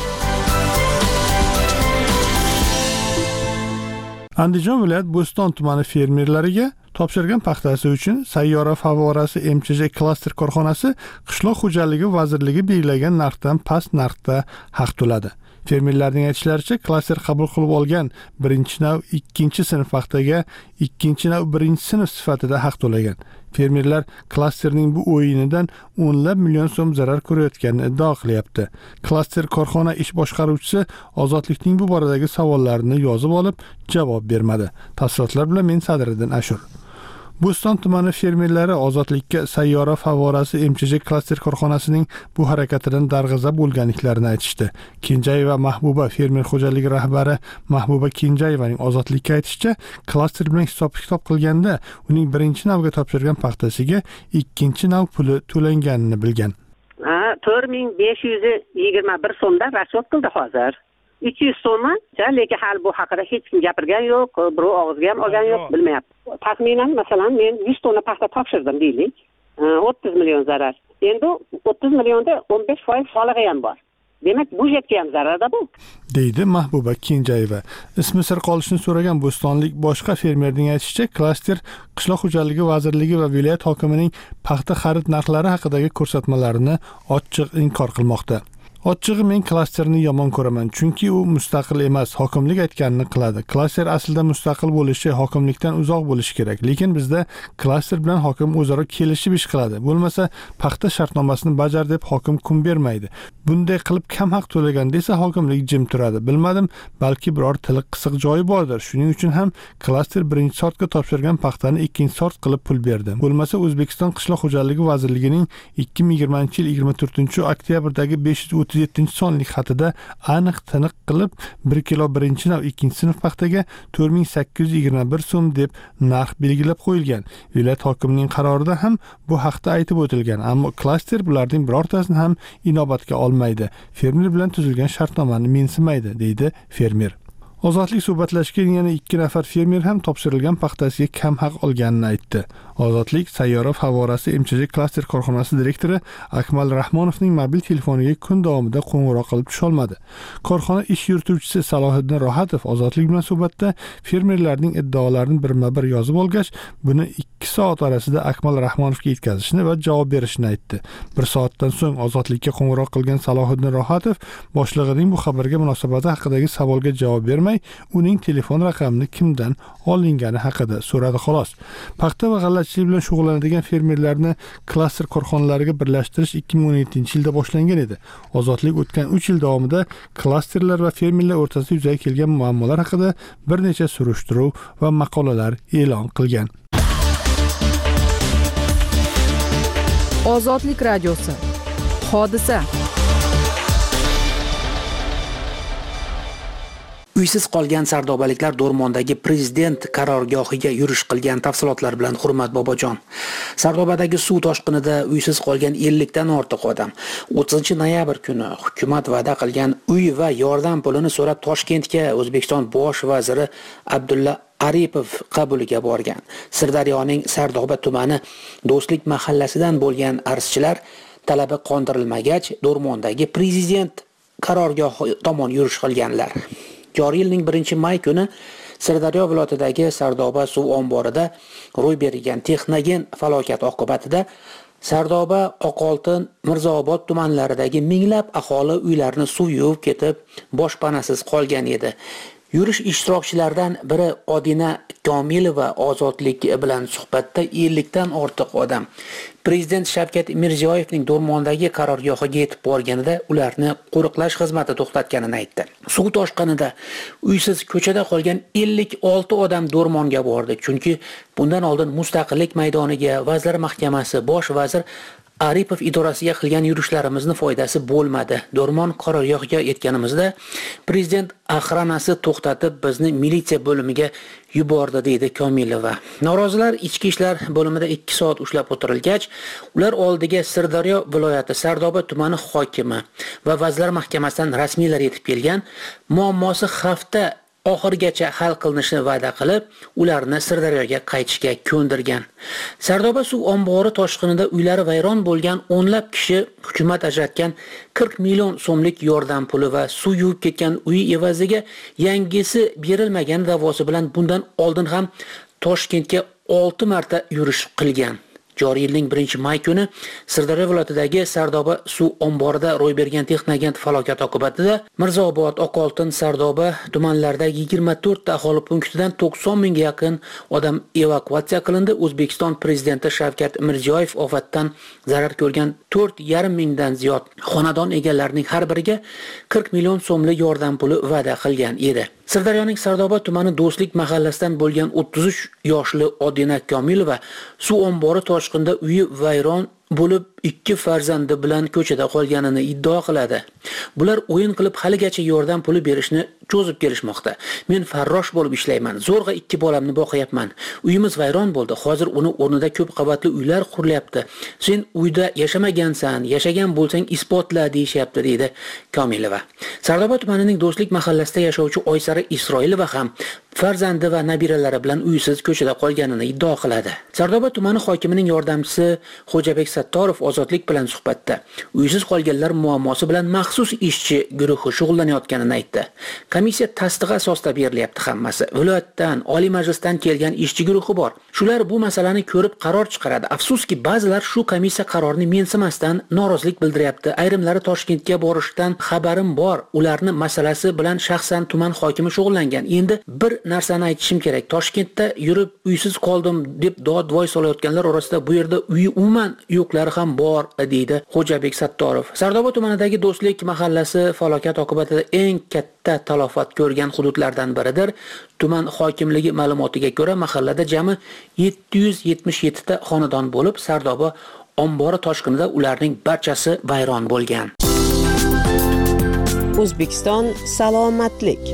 Andijon viloyat Bo'ston tumani fermerlariga topshirgan paxtasi uchun Sayyora favorasi M Ch J klaster korxonasi Qishloq xo'jaligi vazirligi belgilagan narxdan past narxda haq to'ladi. Fermerlarning aytishlaricha, klaster qabul qilib olgan birinchi nav ikkinchi sinf paxtaga ikkinchi nav birinchi sinf sifatida haq to'lagan. Fermerlar klasterning bu o'yinidan o'nlab million so'm zarar ko'rayotganini iddao qilyapti. Klaster korxona ish boshqaruvchisi Ozodlikning bu boradagi savollarini yozib olib, javob bermadi. Tafsilotlar bilan men Sadriddin Ashur. Bo'ston tumani fermerlari Ozodlikka Sayyora favorasi M Ch J klaster korxonasining bu harakatidan darg'azab bo'lganliklarini aytishdi. Kenjayeva Mahbuba fermer xo'jaligi rahbari Mahbuba Kenjayevaning Ozodlikka aytishicha, klaster bilan hisob-kitob qilganda uning birinchi navga topshirgan paxtasiga ikkinchi nav puli to'langanini bilgan. Ha, to'rt ming besh yuz yigirma bir so'mda rasxod qildi hozir. ikki yuz so'mmi? Lekin hali bu haqida hech kim gapirgan yo'q, birov og'izga ham olgan yo'q, bilmayapti. Taxminan masalan men yuz tonna paxta topshirdim deylik, o'ttiz million zarar. Endi o'ttiz millionda o'n besh foiz solig'i ham bor. Demak, budjetga ham zararda bu. deydi Mahbuba Kenjayeva. Ismi sir qolishini so'ragan bo'stonlik boshqa fermerning aytishicha, klaster Qishloq xo'jaligi vazirligi va viloyat hokimining paxta xarid narxlari haqidagi ko'rsatmalarini ochiq inkor qilmoqda. Ochig'i men klasterni yomon ko'raman, chunki u mustaqil emas, hokimlik aytganini qiladi. Klaster aslida mustaqil bo'lishi, hokimlikdan uzoq bo'lishi kerak. Lekin bizda klaster bilan hokim o'zaro kelishib ish qiladi. Bo'lmasa, paxta shartnomasini bajar deb hokim kun bermaydi. Bunday qilib kam haq to'lagan desa hokimlik jim turadi. Bilmadim, balki biror tili qisiq joyi bordir. Shuning uchun ham klaster birinchi sortga topshirgan paxtani ikkinchi sort qilib pul berdi. Bo'lmasa, O'zbekiston Qishloq xo'jaligi vazirligining ikki ming yigirmanchi yil yigirma to'rtinchi oktyabrdagi besh yuz o'ttiz o'ttiz yettinchi sonlik xatida aniq tiniq qilib bir kilo birinchi nav ikkinchi sinf paxtaga to'rt ming sakkiz yuz yigirma bir so'm deb narx belgilab qo'yilgan. Viloyat hokimining qarorida ham bu haqda aytib o'tilgan, ammo klaster bularning birortasini ham inobatga olmaydi. Fermer bilan tuzilgan shartnomani mensimaydi, deydi fermer. Ozodlik suhbatlashgan yana ikki nafar fermer ham topshirilgan paxtasiga kam haq olganini aytdi. Ozodlik Sayyora favorasi M Ch J klaster korxonasi direktori Akmal Rahmonovning mobil telefoniga kun davomida qo'ng'iroq qilib tusha olmadi. Korxona ish yurituvchisi Salohiddin Rohatov Ozodlik bilan suhbatda fermerlarning iddaolarini birma-bir yozib olgach, buni ikki soat orasida Akmal Rahmonovga yetkazishni va javob berishini aytdi. Bir soatdan so'ng Ozodlikka qo'ng'iroq qilgan Salohiddin Rohatov boshlig'ining bu xabarga munosabati haqidagi savolga javob bermay, uning telefon raqamini kimdan olingani haqida so'radi xolos. Paxta va g'allachilik bilan shug'ullanadigan fermerlarni klaster korxonalariga birlashtirish ikki ming o'n yettinchi yilda boshlangan edi. Ozodlik o'tgan uch yil davomida klasterlar va fermerlar o'rtasida yuzaga kelgan muammolar haqida bir necha surishtiruv va maqolalar e'lon qilgan. Ozodlik radiosi. Hodisa. Uysiz qolgan sardobaliklar Do'rmondagi prezident qarorgohiga yurish qilgan tafsilotlar bilan Hurmat Bobojon. Sardobadagi suv toshqinida uysiz qolgan ellik dan ortiq odam o'ttizinchi noyabr kuni hukumat va'da qilgan uy va yordam pulini so'rab Toshkentga O'zbekiston bosh vaziri Abdulla Aripov qabuliga borgan. Sirdaryoning Sardoba tumani Do'stlik mahallasidan bo'lgan arzchilar talabi qondirilmagach, Do'rmondagi prezident qarorgohi tomon yurish qilganlar. Joriy yilning birinchi may kuni Sirdaryo viloyatidagi Sardoba suv omborida ro'y bergan texnogen falokat oqibatida Sardoba, Oqoltin, Mirzaobod tumanlaridagi minglab aholi uylarini suv yuvib ketib, boshpanasiz qolgan edi. Yurish ishtirokchilaridan biri Odina Komilova Ozodlik bilan suhbatda ellik dan ortiq odam Prezident Shavkat Mirziyoyevning Do'rmondagi qarorgohiga yetib borganida ularni qo'riqlash xizmati to'xtatganini aytdi. Suv toshqinida uysiz ko'chada qolgan ellik olti odam Do'rmonga bordi, chunki bundan oldin Mustaqillik maydoniga Vazirlar Mahkamasi bosh vazir Aripov idorasiga qilgan yurishlarimizni foydasi bo'lmadi. Do'rmon qarorgohiga yetganimizda prezident axranasi to'xtatib bizni militsiya bo'limiga yubordi, deydi Komilova. Norozilar ichki ishlar bo'limida ikki soat ushlab o'tirilgach, ular oldiga Sirdaryo viloyati Sardoba tumani hokimi va Vazirlar Mahkamasidan rasmiylar yetib kelgan, muammosi hafta oxirigacha hal qilinishini va'da qilib, ularni Sirdaryoga qaytishga ko'ndirgan. Sardoba suv ombori toshqinida uylari vayron bo'lgan o'nlab kishi hukumat ajratgan qirq million so'mlik yordam puli va suv yuvib ketgan uy evaziga yangisi berilmagan da'vosi bilan bundan oldin ham Toshkentga olti marta yurish qilgan. Joriy yilning birinchi may kuni Sirdaryo viloyatidagi Sardoba suv omborida ro'y bergan texnogen falokat oqibatida Mirzaobod, Oqoltin, Sardoba tumanlaridagi yigirma to'rt ta aholi punktidan to'qson mingga yaqin odam evakuatsiya qilindi. O'zbekiston prezidenti Shavkat Mirziyoyev ofatdan zarar ko'rgan to'rt yarim mingdan ziyod xonadon egalarining har biriga qirq million so'mlik yordam puli va'da qilgan edi. Sirdaryoning Sardoba tumani Do'stlik mahallasidan bo'lgan o'ttiz uch yoshli Odina Komilova suv ombori toshqinda uyi vayron bo'lib ikki farzandi bilan ko'chada qolganini iddao qiladi. Bular o'yin qilib haligacha yordam puli berishni cho'zib kelishmoqda. Men farrosh bo'lib ishlayman. Zo'rg'a ikki bolamni boqayapman. Uyimiz vayron bo'ldi. Hozir uni o'rnida ko'p qavatli uylar qurilyapti. Sen uyda yashamagansan, yashagan bo'lsang isbotla deyishyapti, deydi Komilova. Sardoba tumanining Do'stlik mahallasida yashovchi Oysara Isroilova ham farzandi va nabiralari bilan uysiz ko'chada qolganini iddao qiladi. Sardoba tumani hokimining yordamchisi Xo'jabek Sattorov Ozodlik bilan suhbatda uysiz qolganlar muammosi bilan maxsus ishchi guruhi shug'ullanayotganini aytdi. Komissiya tasdig'i asosida berilyapti hammasi. Viloyatdan, Oliy Majlisdan kelgan ishchi guruhi bor. Shular bu masalani ko'rib qaror chiqaradi. Afsuski, ba'zilar shu komissiya qarorini mensimasdan norozilik bildiryapti. Ayrimlari Toshkentga borishdan xabarim bor. Ularni masalasi bilan shaxsan tuman hokimi shug'ullangan. Endi bir narsani aytishim kerak. Toshkentda yurib uysiz qoldim deb dod-voy solayotganlar orasida bu yerda uyi umuman yo'qlari ham bor, deydi Xo'jabek Sattorov. Sardoba tumanidagi Do'stlik mahallasi falokat oqibatida eng katta talofat ko'rgan hududlardan biridir. Tuman hokimligi ma'lumotiga ko'ra, mahallada jami yetti yuz yetmish yetti ta xonadon bo'lib, Sardoba ombori toshqinida ularning barchasi vayron bo'lgan. O'zbekiston salomatlik.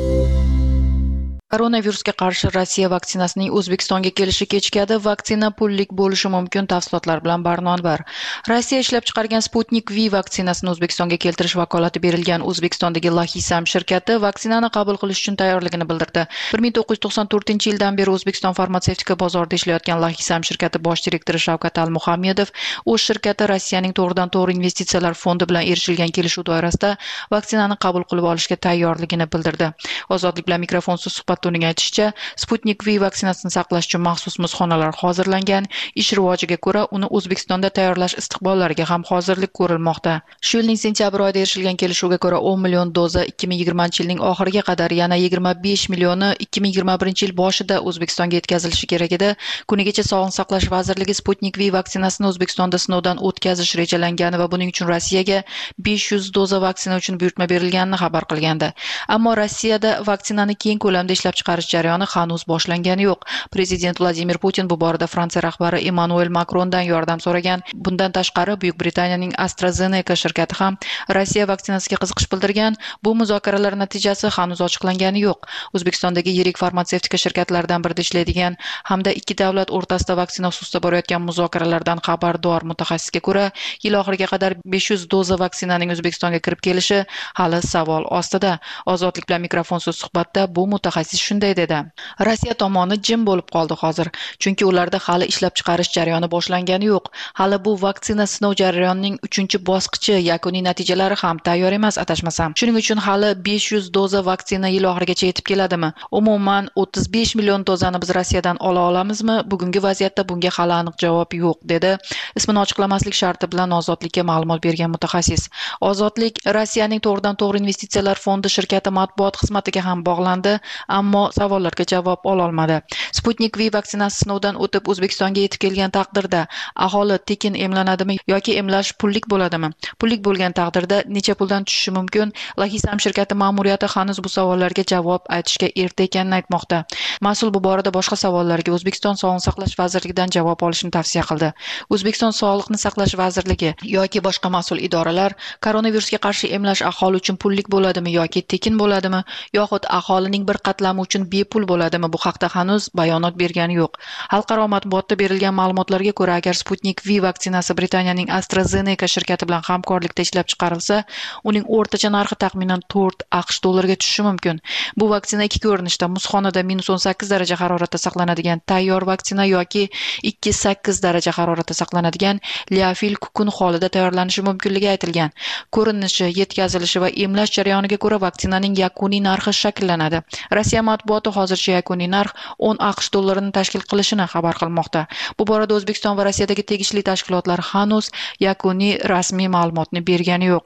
Koronavirusga qarshi Rossiya vaksinasining O'zbekistonga kelishi kechikadi. Vaksina pullik bo'lishi mumkin. Tafsilotlar bilan Barnonbar. Rossiya ishlab chiqargan Sputnik V vaksinasini O'zbekistonga keltirish vakolati berilgan O'zbekistondagi Lahisam shirkati vaksinani qabul qilish uchun tayyorligini bildirdi. bir ming to'qqiz yuz to'qson to'rtinchi yildan beri O'zbekiston farmatsevtika bozorida ishlayotgan Lahisam shirkati bosh direktori Shavkat Al-Muhammedov o'z shirkati Rossiyaning to'g'ridan-to'g'ri investitsiyalar fondi bilan erishilgan kelishuv doirasida vaksinani qabul qilib olishga tayyorligini bildirdi. Ozodlik bilan mikrofonsiz suhbat uning aytishicha, Sputnik V vaksinasini saqlash uchun maxsus muzxonalar hozirlangan. Ish rivojiga ko'ra, uni O'zbekistonda tayyorlash istiqbollariga ham hozirlik ko'rilmoqda. Shu yilning sentyabr oyida erishilgan kelishuvga ko'ra o'n million doza ikki ming yigirmanchi yilning oxiriga qadar, yana yigirma besh millioni ikki ming yigirma birinchi yil boshida O'zbekistonga yetkazilishi kerak edi. Kunigacha Sog'liqni saqlash vazirligi Sputnik V vaksinasini O'zbekistonda sinovdan o'tkazish rejalangani va buning uchun Rossiyaga besh yuz doza vaksina uchun buyurtma berilganini xabar qilgandi. Ammo Rossiyada vaksinani keng ko'lamda ishlab chiqarish jarayoni hanuz boshlangani yo'q. Prezident Vladimir Putin bu borada Fransiya rahbari Emmanuel Macrondan yordam so'ragan. Bundan tashqari Buyuk Britaniyaning AstraZeneca shirkati ham Rossiya vaksinasiga qiziqish bildirgan. Bu muzokaralar natijasi hanuz ochiqlangani yo'q. O'zbekistondagi yirik farmatsevtika shirkatlaridan birida ishlaydigan hamda ikki davlat o'rtasida vaksina xususida borayotgan muzokaralardan xabardor mutaxassisga ko'ra, yil oxiriga qadar besh yuz doza vaksinaning O'zbekistonga kirib kelishi hali savol ostida. Ozodlik bilan mikrofonsiz suhbatda bu mutaxassis shunday dedi. Rossiya tomoni jim bo'lib qoldi hozir, chunki ularda hali ishlab chiqarish jarayoni boshlangani yo'q. Hali bu vaksina sinov jarayonining uchinchi bosqichi, yakuniy natijalari ham tayyor emas adashmasam. Shuning uchun hali besh yuz doza vaksina yil oxirigacha yetib keladimi? Umuman o'ttiz besh million dozani biz Rossiyadan ola olamizmi? Bugungi vaziyatda bunga hali aniq javob yo'q, dedi. Ismini ochiqlamaslik sharti bilan Ozodlikka ma'lumot bergan mutaxassis. Ozodlik Rossiyaning to'g'ridan-to'g'ri investitsiyalar fondi shirkati matbuot xizmatiga ham bog'landi, ammo savollarga javob ola olmadi. Sputnik V vaksinasi sinovdan o'tib O'zbekistonga yetib kelgan taqdirda aholi tekin emlanadimi yoki emlash pullik bo'ladimi? Pullik bo'lgan taqdirda necha puldan tushishi mumkin? Lahisam shirkati ma'muriyati hanuz bu savollarga javob aytishga erta ekanini aytmoqda. Mas'ul bu borada boshqa savollarga O'zbekiston Sog'liqni saqlash vazirligidan javob olishni tavsiya qildi. O'zbekiston Sog'liqni saqlash vazirligi yoki boshqa mas'ul idoralar koronavirusga qarshi emlash aholi uchun pullik bo'ladimi yoki tekin bo'ladimi, yoxud aholining bir qatlami uchun bepul bo'ladimi? Bu haqda hanuz bayonot bergani yo'q. Xalqaro matbuotda berilgan ma'lumotlarga ko'ra, agar Sputnik V vaksinasi Britaniyaning AstraZeneca shirkati bilan hamkorlikda ishlab chiqarilsa, uning o'rtacha narxi taxminan to'rt aqsh dollariga tushishi mumkin. Bu vaksina ikki ko'rinishda, muzxonada minus o'n sakkiz daraja haroratda saqlanadigan tayyor vaksina yoki ikki sakkiz daraja haroratda saqlanadigan liofil kukun holida tayyorlanishi mumkinligi aytilgan. Ko'rinishi, yetkazilishi va emlash jarayoniga ko'ra vaksinaning yakuniy narxi shakllanadi. Rossiya matbuoti hozircha yakuniy narx o'n aqsh dollarini tashkil qilishini xabar qilmoqda. Bu borada O'zbekiston va Rossiyadagi tegishli tashkilotlar hanuz yakuniy rasmiy ma'lumotni bergani yo'q.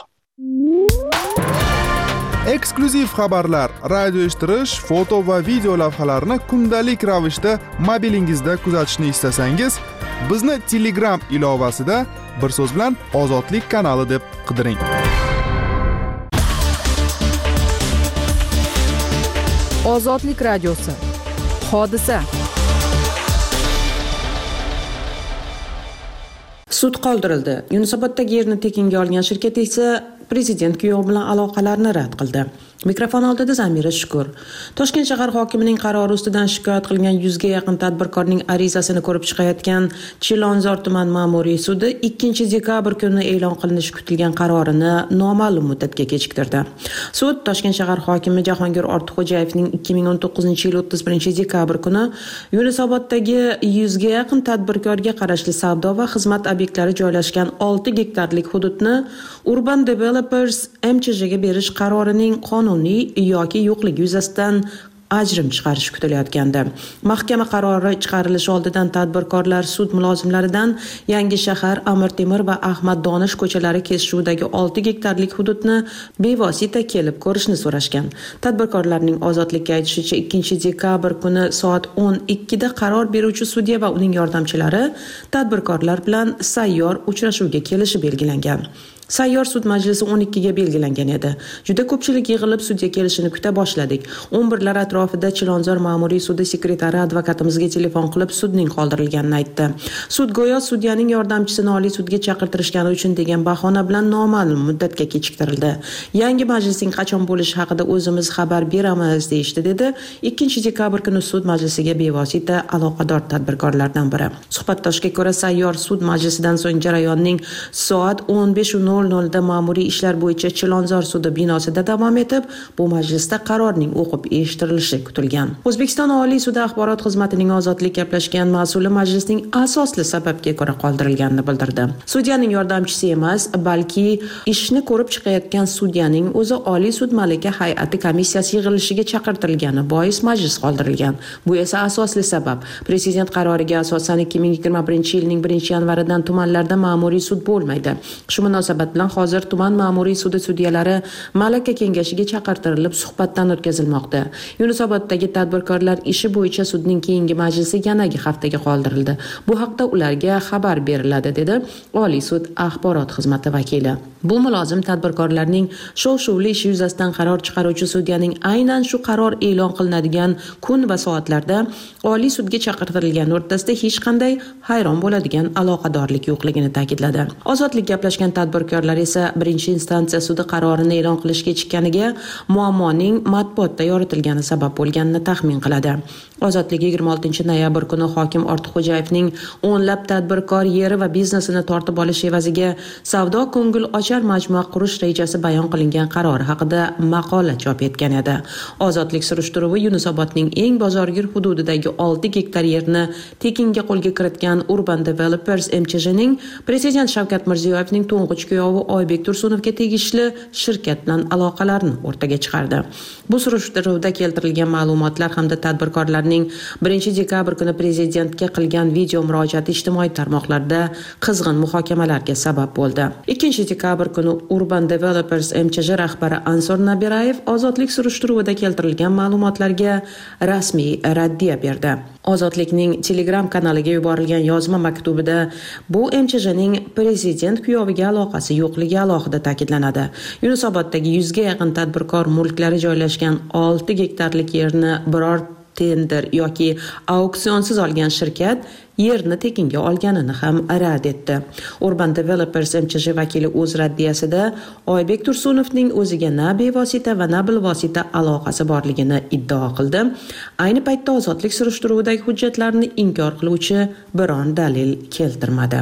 Eksklyuziv xabarlar, radio eshittirish, foto va video lavhalarni kundalik ravishda mobilingizda kuzatishni istasangiz, bizni Telegram ilovasida bir so'z bilan Ozodlik kanali deb qidiring. Ozodlik radiosi. Hodisa. Sud qoldirildi. Yunusoboddagi yerni tekinga olgan shirkat esa prezident kuyovi bilan aloqalarni rad qildi. Mikrofon oldida Zamira Shukur. Toshkent shahar hokimining qarori ustidan shikoyat qilgan yuzga yaqin tadbirkorning arizasini ko'rib chiqayotgan Chilonzor tuman ma'muriy sudi ikkinchi dekabr kuni e'lon qilinishi kutilgan qarorini noma'lum muddatga kechiktirdi. Sud Toshkent shahar hokimi Jahongir Ortiqxo'jayevning ikki ming o'n to'qqizinchi yil o'ttiz birinchi dekabr kuni Yunusoboddagi yuzga yaqin tadbirkorga qarashli savdo va xizmat obyektlari joylashgan olti gektarlik hududni Urban Developers M Ch Jga berish qarorining qonuniy yoki yo'qligi yuzasidan ajrim chiqarish kutilayotgandi. Mahkama qarori chiqarilishi oldidan tadbirkorlar sud mulozimlaridan Yangi shahar, Amir Temur va Ahmad Donish ko'chalari kesishuvidagi olti gektarlik hududni bevosita kelib ko'rishni so'rashgan. Tadbirkorlarning Ozodlikka aytishicha, ikkinchi dekabr kuni soat o'n ikkida qaror beruvchi sudya va uning yordamchilari tadbirkorlar bilan sayyor uchrashuvga kelishi belgilangan. Sayyor sud majlisi o'n ikkiga belgilangan edi. Juda ko'pchilik yig'ilib sudga kelishini kuta boshladik. o'n birlar atrofida Chilonzor ma'muriy sudi sekretari advokatimizga telefon qilib sudning qoldirilganini aytdi. Sud go'yo sudyaning yordamchisini oliy sudga chaqirtirishgani uchun degan bahona bilan noma'lum muddatga kechiktirildi. Yangi majlisning qachon bo'lishi haqida o'zimiz xabar beramiz deyishdi, dedi ikkinchi dekabr kuni sud majlisiga bevosita aloqador tadbirkorlardan biri. Suhbatdoshga ko'ra, sayyor sud majlisidan so'ng jarayonning soat o'n besh nol nol da ma'muriy ishlar bo'yicha Chilonzor sudi binosida davom etib, bu majlisda qarorning o'qib eshittirilishi kutilgan. O'zbekiston Oliy sudi axborot xizmatining ozodlik gaplashgan mas'uli majlisning asosli sababga ko'ra qoldirilganini bildirdi. Sudyaning yordamchisi emas, balki ishni ko'rib chiqayotgan sudyaning o'zi Oliy sud malaka hay'ati komissiyasi yig'ilishiga chaqirtirilgani bois majlis qoldirilgan. Bu esa asosli sabab. Prezident qaroriga asosan ikki ming yigirma birinchi yilning birinchi yanvaridan tumanlarda ma'muriy sud bo'lmaydi. Shu munosabat bilan hozir tuman ma'muriy sudi sudyalari malaka kengashiga chaqirtirilib suhbatdan o'tkazilmoqda. Yunusoboddagi tadbirkorlar ishi bo'yicha sudning keyingi majlisi yanagi haftaga qoldirildi. Bu haqda ularga xabar beriladi, dedi Oliy sud axborot xizmati vakili. Bu mulozim tadbirkorlarning shov-shuvli ishi yuzasidan qaror chiqaruvchi sudyaning aynan shu qaror e'lon qilinadigan kun va soatlarda Oliy sudga chaqirtirilgani o'rtasida hech qanday hayron bo'ladigan aloqadorlik yo'qligini ta'kidladi. Ozodlik gaplashgan tadbirkorlar esa birinchi instansiya sudi qarorini e'lon qilishga chiqqaniga muammoning matbuotda yoritilgani sabab bo'lganini taxmin qiladi. Ozodlik yigirma oltinchi noyabr kuni hokim Ortiqxo'jayevning o'nlab tadbirkor yeri va biznesini tortib olish evaziga savdo ko'ngil ochar majmua qurish rejasi bayon qilingan qarori haqida maqola chop etgan edi. Ozodlik surishtiruvi Yunusobodning eng bozorgir hududidagi olti gektar yerni tekinga qo'lga kiritgan Urban Developers M Ch J'ning Prezident Shavkat Mirziyoyevning to'ng'ich kuyovi Oybek Tursunovga tegishli shirkat bilan aloqalarini o'rtaga chiqardi. Bu surishtiruvda keltirilgan ma'lumotlar hamda tadbirkorlarning birinchi dekabr kuni prezidentga qilgan video murojaati ijtimoiy tarmoqlarda qizg'in muhokamalarga sabab bo'ldi. ikkinchi dekabr kuni Urban Developers M Ch J rahbari Ansor Nabirayev ozodlik surishtiruvida keltirilgan ma'lumotlarga rasmiy raddiya berdi. Ozodlikning Telegram kanaliga yuborilgan yozma maktubida bu M Ch J'ning prezident kuyoviga aloqasi yo'qligi alohida ta'kidlanadi. Yunusoboddagi yuzga yaqin tadbirkor mulklari joylashgan olti gektarlik yerni biror tender yoki auksionsiz olgan shirkat yerni tekinga olganini ham rad etdi. Urban Developers M Ch J vakili o'z raddiyasida Oybek Tursunovning o'ziga na bevosita va na bilvosita aloqasi borligini iddao qildi. Ayni paytda ozodlik surishtiruvidagi hujjatlarni inkor qiluvchi biron dalil keltirmadi.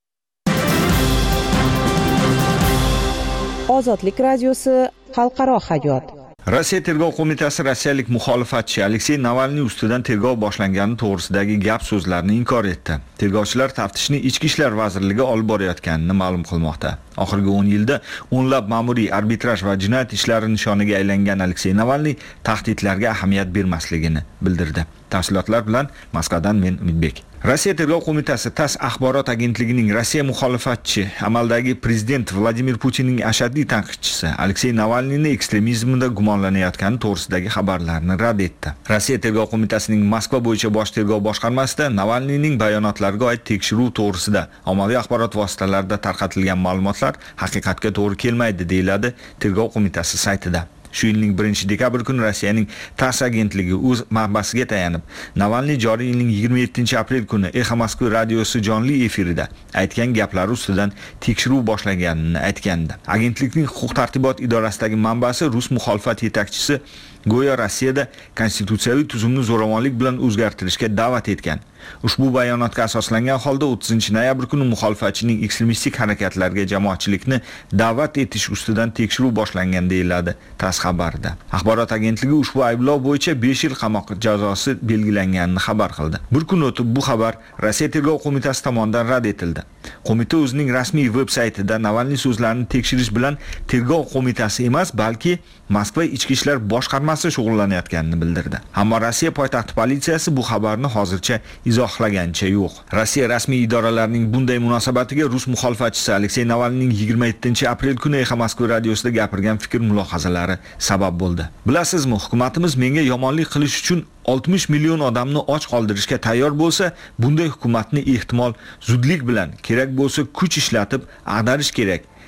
Ozodlik radiosi xalqaro hayot. Rossiya tergov qo'mitasi rossiyalik muxolifatchi Aleksey Navalniy ustidan tergov boshlangani to'g'risidagi gap so'zlarni inkor etdi. Tergovchilar taftishni Ichki ishlar vazirligi olib borayotganini ma'lum qilmoqda. Oxirgi o'n yilda o'nlab ma'muriy arbitraj va jinoyat ishlari nishoniga aylangan Aleksey Navalniy tahdidlarga ahamiyat bermasligini bildirdi. Tafsilotlar bilan Moskvadan men Umidbek. Rossiya tergov qo'mitasi TASS axborot agentligining Rossiya muxolifatchi amaldagi prezident Vladimir Putinning ashaddiy tanqidchisi Aleksey Navalniyni ekstremizmda gumonlanayotgani to'g'risidagi xabarlarni rad etdi. Rossiya tergov qo'mitasining Moskva bo'yicha bosh tergov boshqarmasida Navalniyning bayonotlariga oid tekshiruv to'g'risida ommaviy axborot vositalarida tarqatilgan ma'lumotlar haqiqatga to'g'ri kelmaydi, deyiladi tergov qo'mitasi saytida. Shu yilning birinchi dekabr kuni Rossiyaning TASS agentligi o'z manbasiga tayanib, Navalniy joriy yilning yigirma yettinchi aprel kuni Exa Moskva radiosi jonli efirida aytgan gaplari ustidan tekshiruv boshlaganini aytgandi. Agentlikning huquq-tartibot idorasidagi manbasi Rus muxolifat yetakchisi go'yo Rossiyada konstitutsiyaviy tuzumni zo'ravonlik bilan o'zgartirishga da'vat etgan. Ushbu bayonotga asoslangan holda o'ttizinchi noyabr kuni muxolifatchining ekstremistik harakatlarga jamoatchilikni da'vat etish ustidan tekshiruv boshlangan, deyiladi TASS xabarida. Axborot agentligi ushbu ayblov bo'yicha besh yil qamoq jazosi belgilanganini xabar qildi. Bir kun o'tib bu xabar Rossiya tergov qo'mitasi tomonidan rad etildi. Qo'mita o'zining rasmiy veb-saytida Navalniy so'zlarini tekshirish bilan tergov qo'mitasi emas, balki Moskva ichki ishlar boshqarmasi shug'ullanayotganini bildirdi. Ammo Rossiya poytaxti politsiyasi bu xabarni hozircha izohlagancha yo'q. Rossiya rasmiy idoralarining bunday munosabatiga Rus muxolifatchisi Aleksey Navalniyning yigirma yettinchi aprel kuni Exa Moskva radiosida gapirgan fikr mulohazalari sabab bo'ldi. Bilasizmi, hukumatimiz menga yomonlik qilish uchun oltmish million odamni och qoldirishga tayyor bo'lsa, bunday hukumatni ehtimol zudlik bilan kerak bo'lsa kuch ishlatib ag'darish kerak,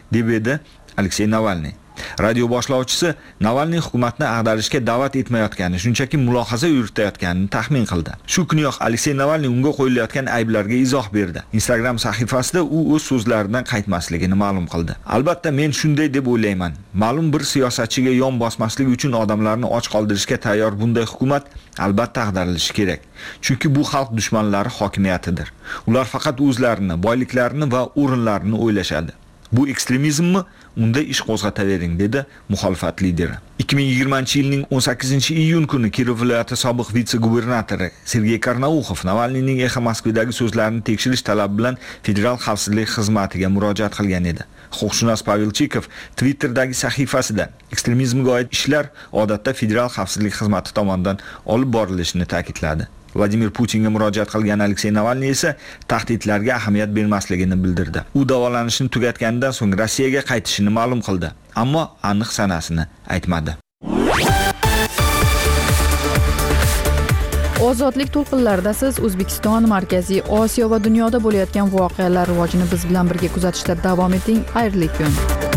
deb edi Aleksey Navalniy. Radio boshlovchisi Navalniy hukumatni ag'darishga da'vat etmayotgani, shunchaki mulohaza yuritayotganini taxmin qildi. Shu kuniyoq Aleksey Navalniy unga qo'yilayotgan ayblarga izoh berdi. Instagram sahifasida u o'z so'zlaridan qaytmasligini ma'lum qildi. Albatta men shunday deb o'ylayman. Ma'lum bir siyosatchiga yon bosmaslik uchun odamlarni och qoldirishga tayyor bunday hukumat albatta ag'darilishi kerak. Chunki bu xalq dushmanlari hokimiyatidir. Ular faqat o'zlarini, boyliklarini va o'rinlarini o'ylashadi. Bu ekstremizmmi? Unda ish qo'zg'atavering, dedi muxolifat lideri. ikki ming yigirmanchi yilning o'n sakkizinchi iyun kuni Kirov viloyati sobiq vitse-gubernatori Sergey Karnauxov Navalniyning Exa Moskvadagi so'zlarini tekshirish talabi bilan Federal xavfsizlik xizmatiga murojaat qilgan edi. Huquqshunos Pavel Chikov Twitter'dagi sahifasida ekstremizmga oid ishlar odatda Federal xavfsizlik xizmati tomonidan olib borilishini ta'kidladi. Vladimir Putinga murojaat qilgan Aleksey Navalniy esa tahdidlarga ahamiyat bermasligini bildirdi. U davolanishni tugatganidan so'ng Rossiyaga qaytishini ma'lum qildi, ammo aniq sanasini aytmadi. Ozodlik to'lqinlarida siz O'zbekiston, Markaziy Osiyo va dunyoda bo'layotgan voqealar rivojini biz bilan birga kuzatishda davom eting. Xayrli kun.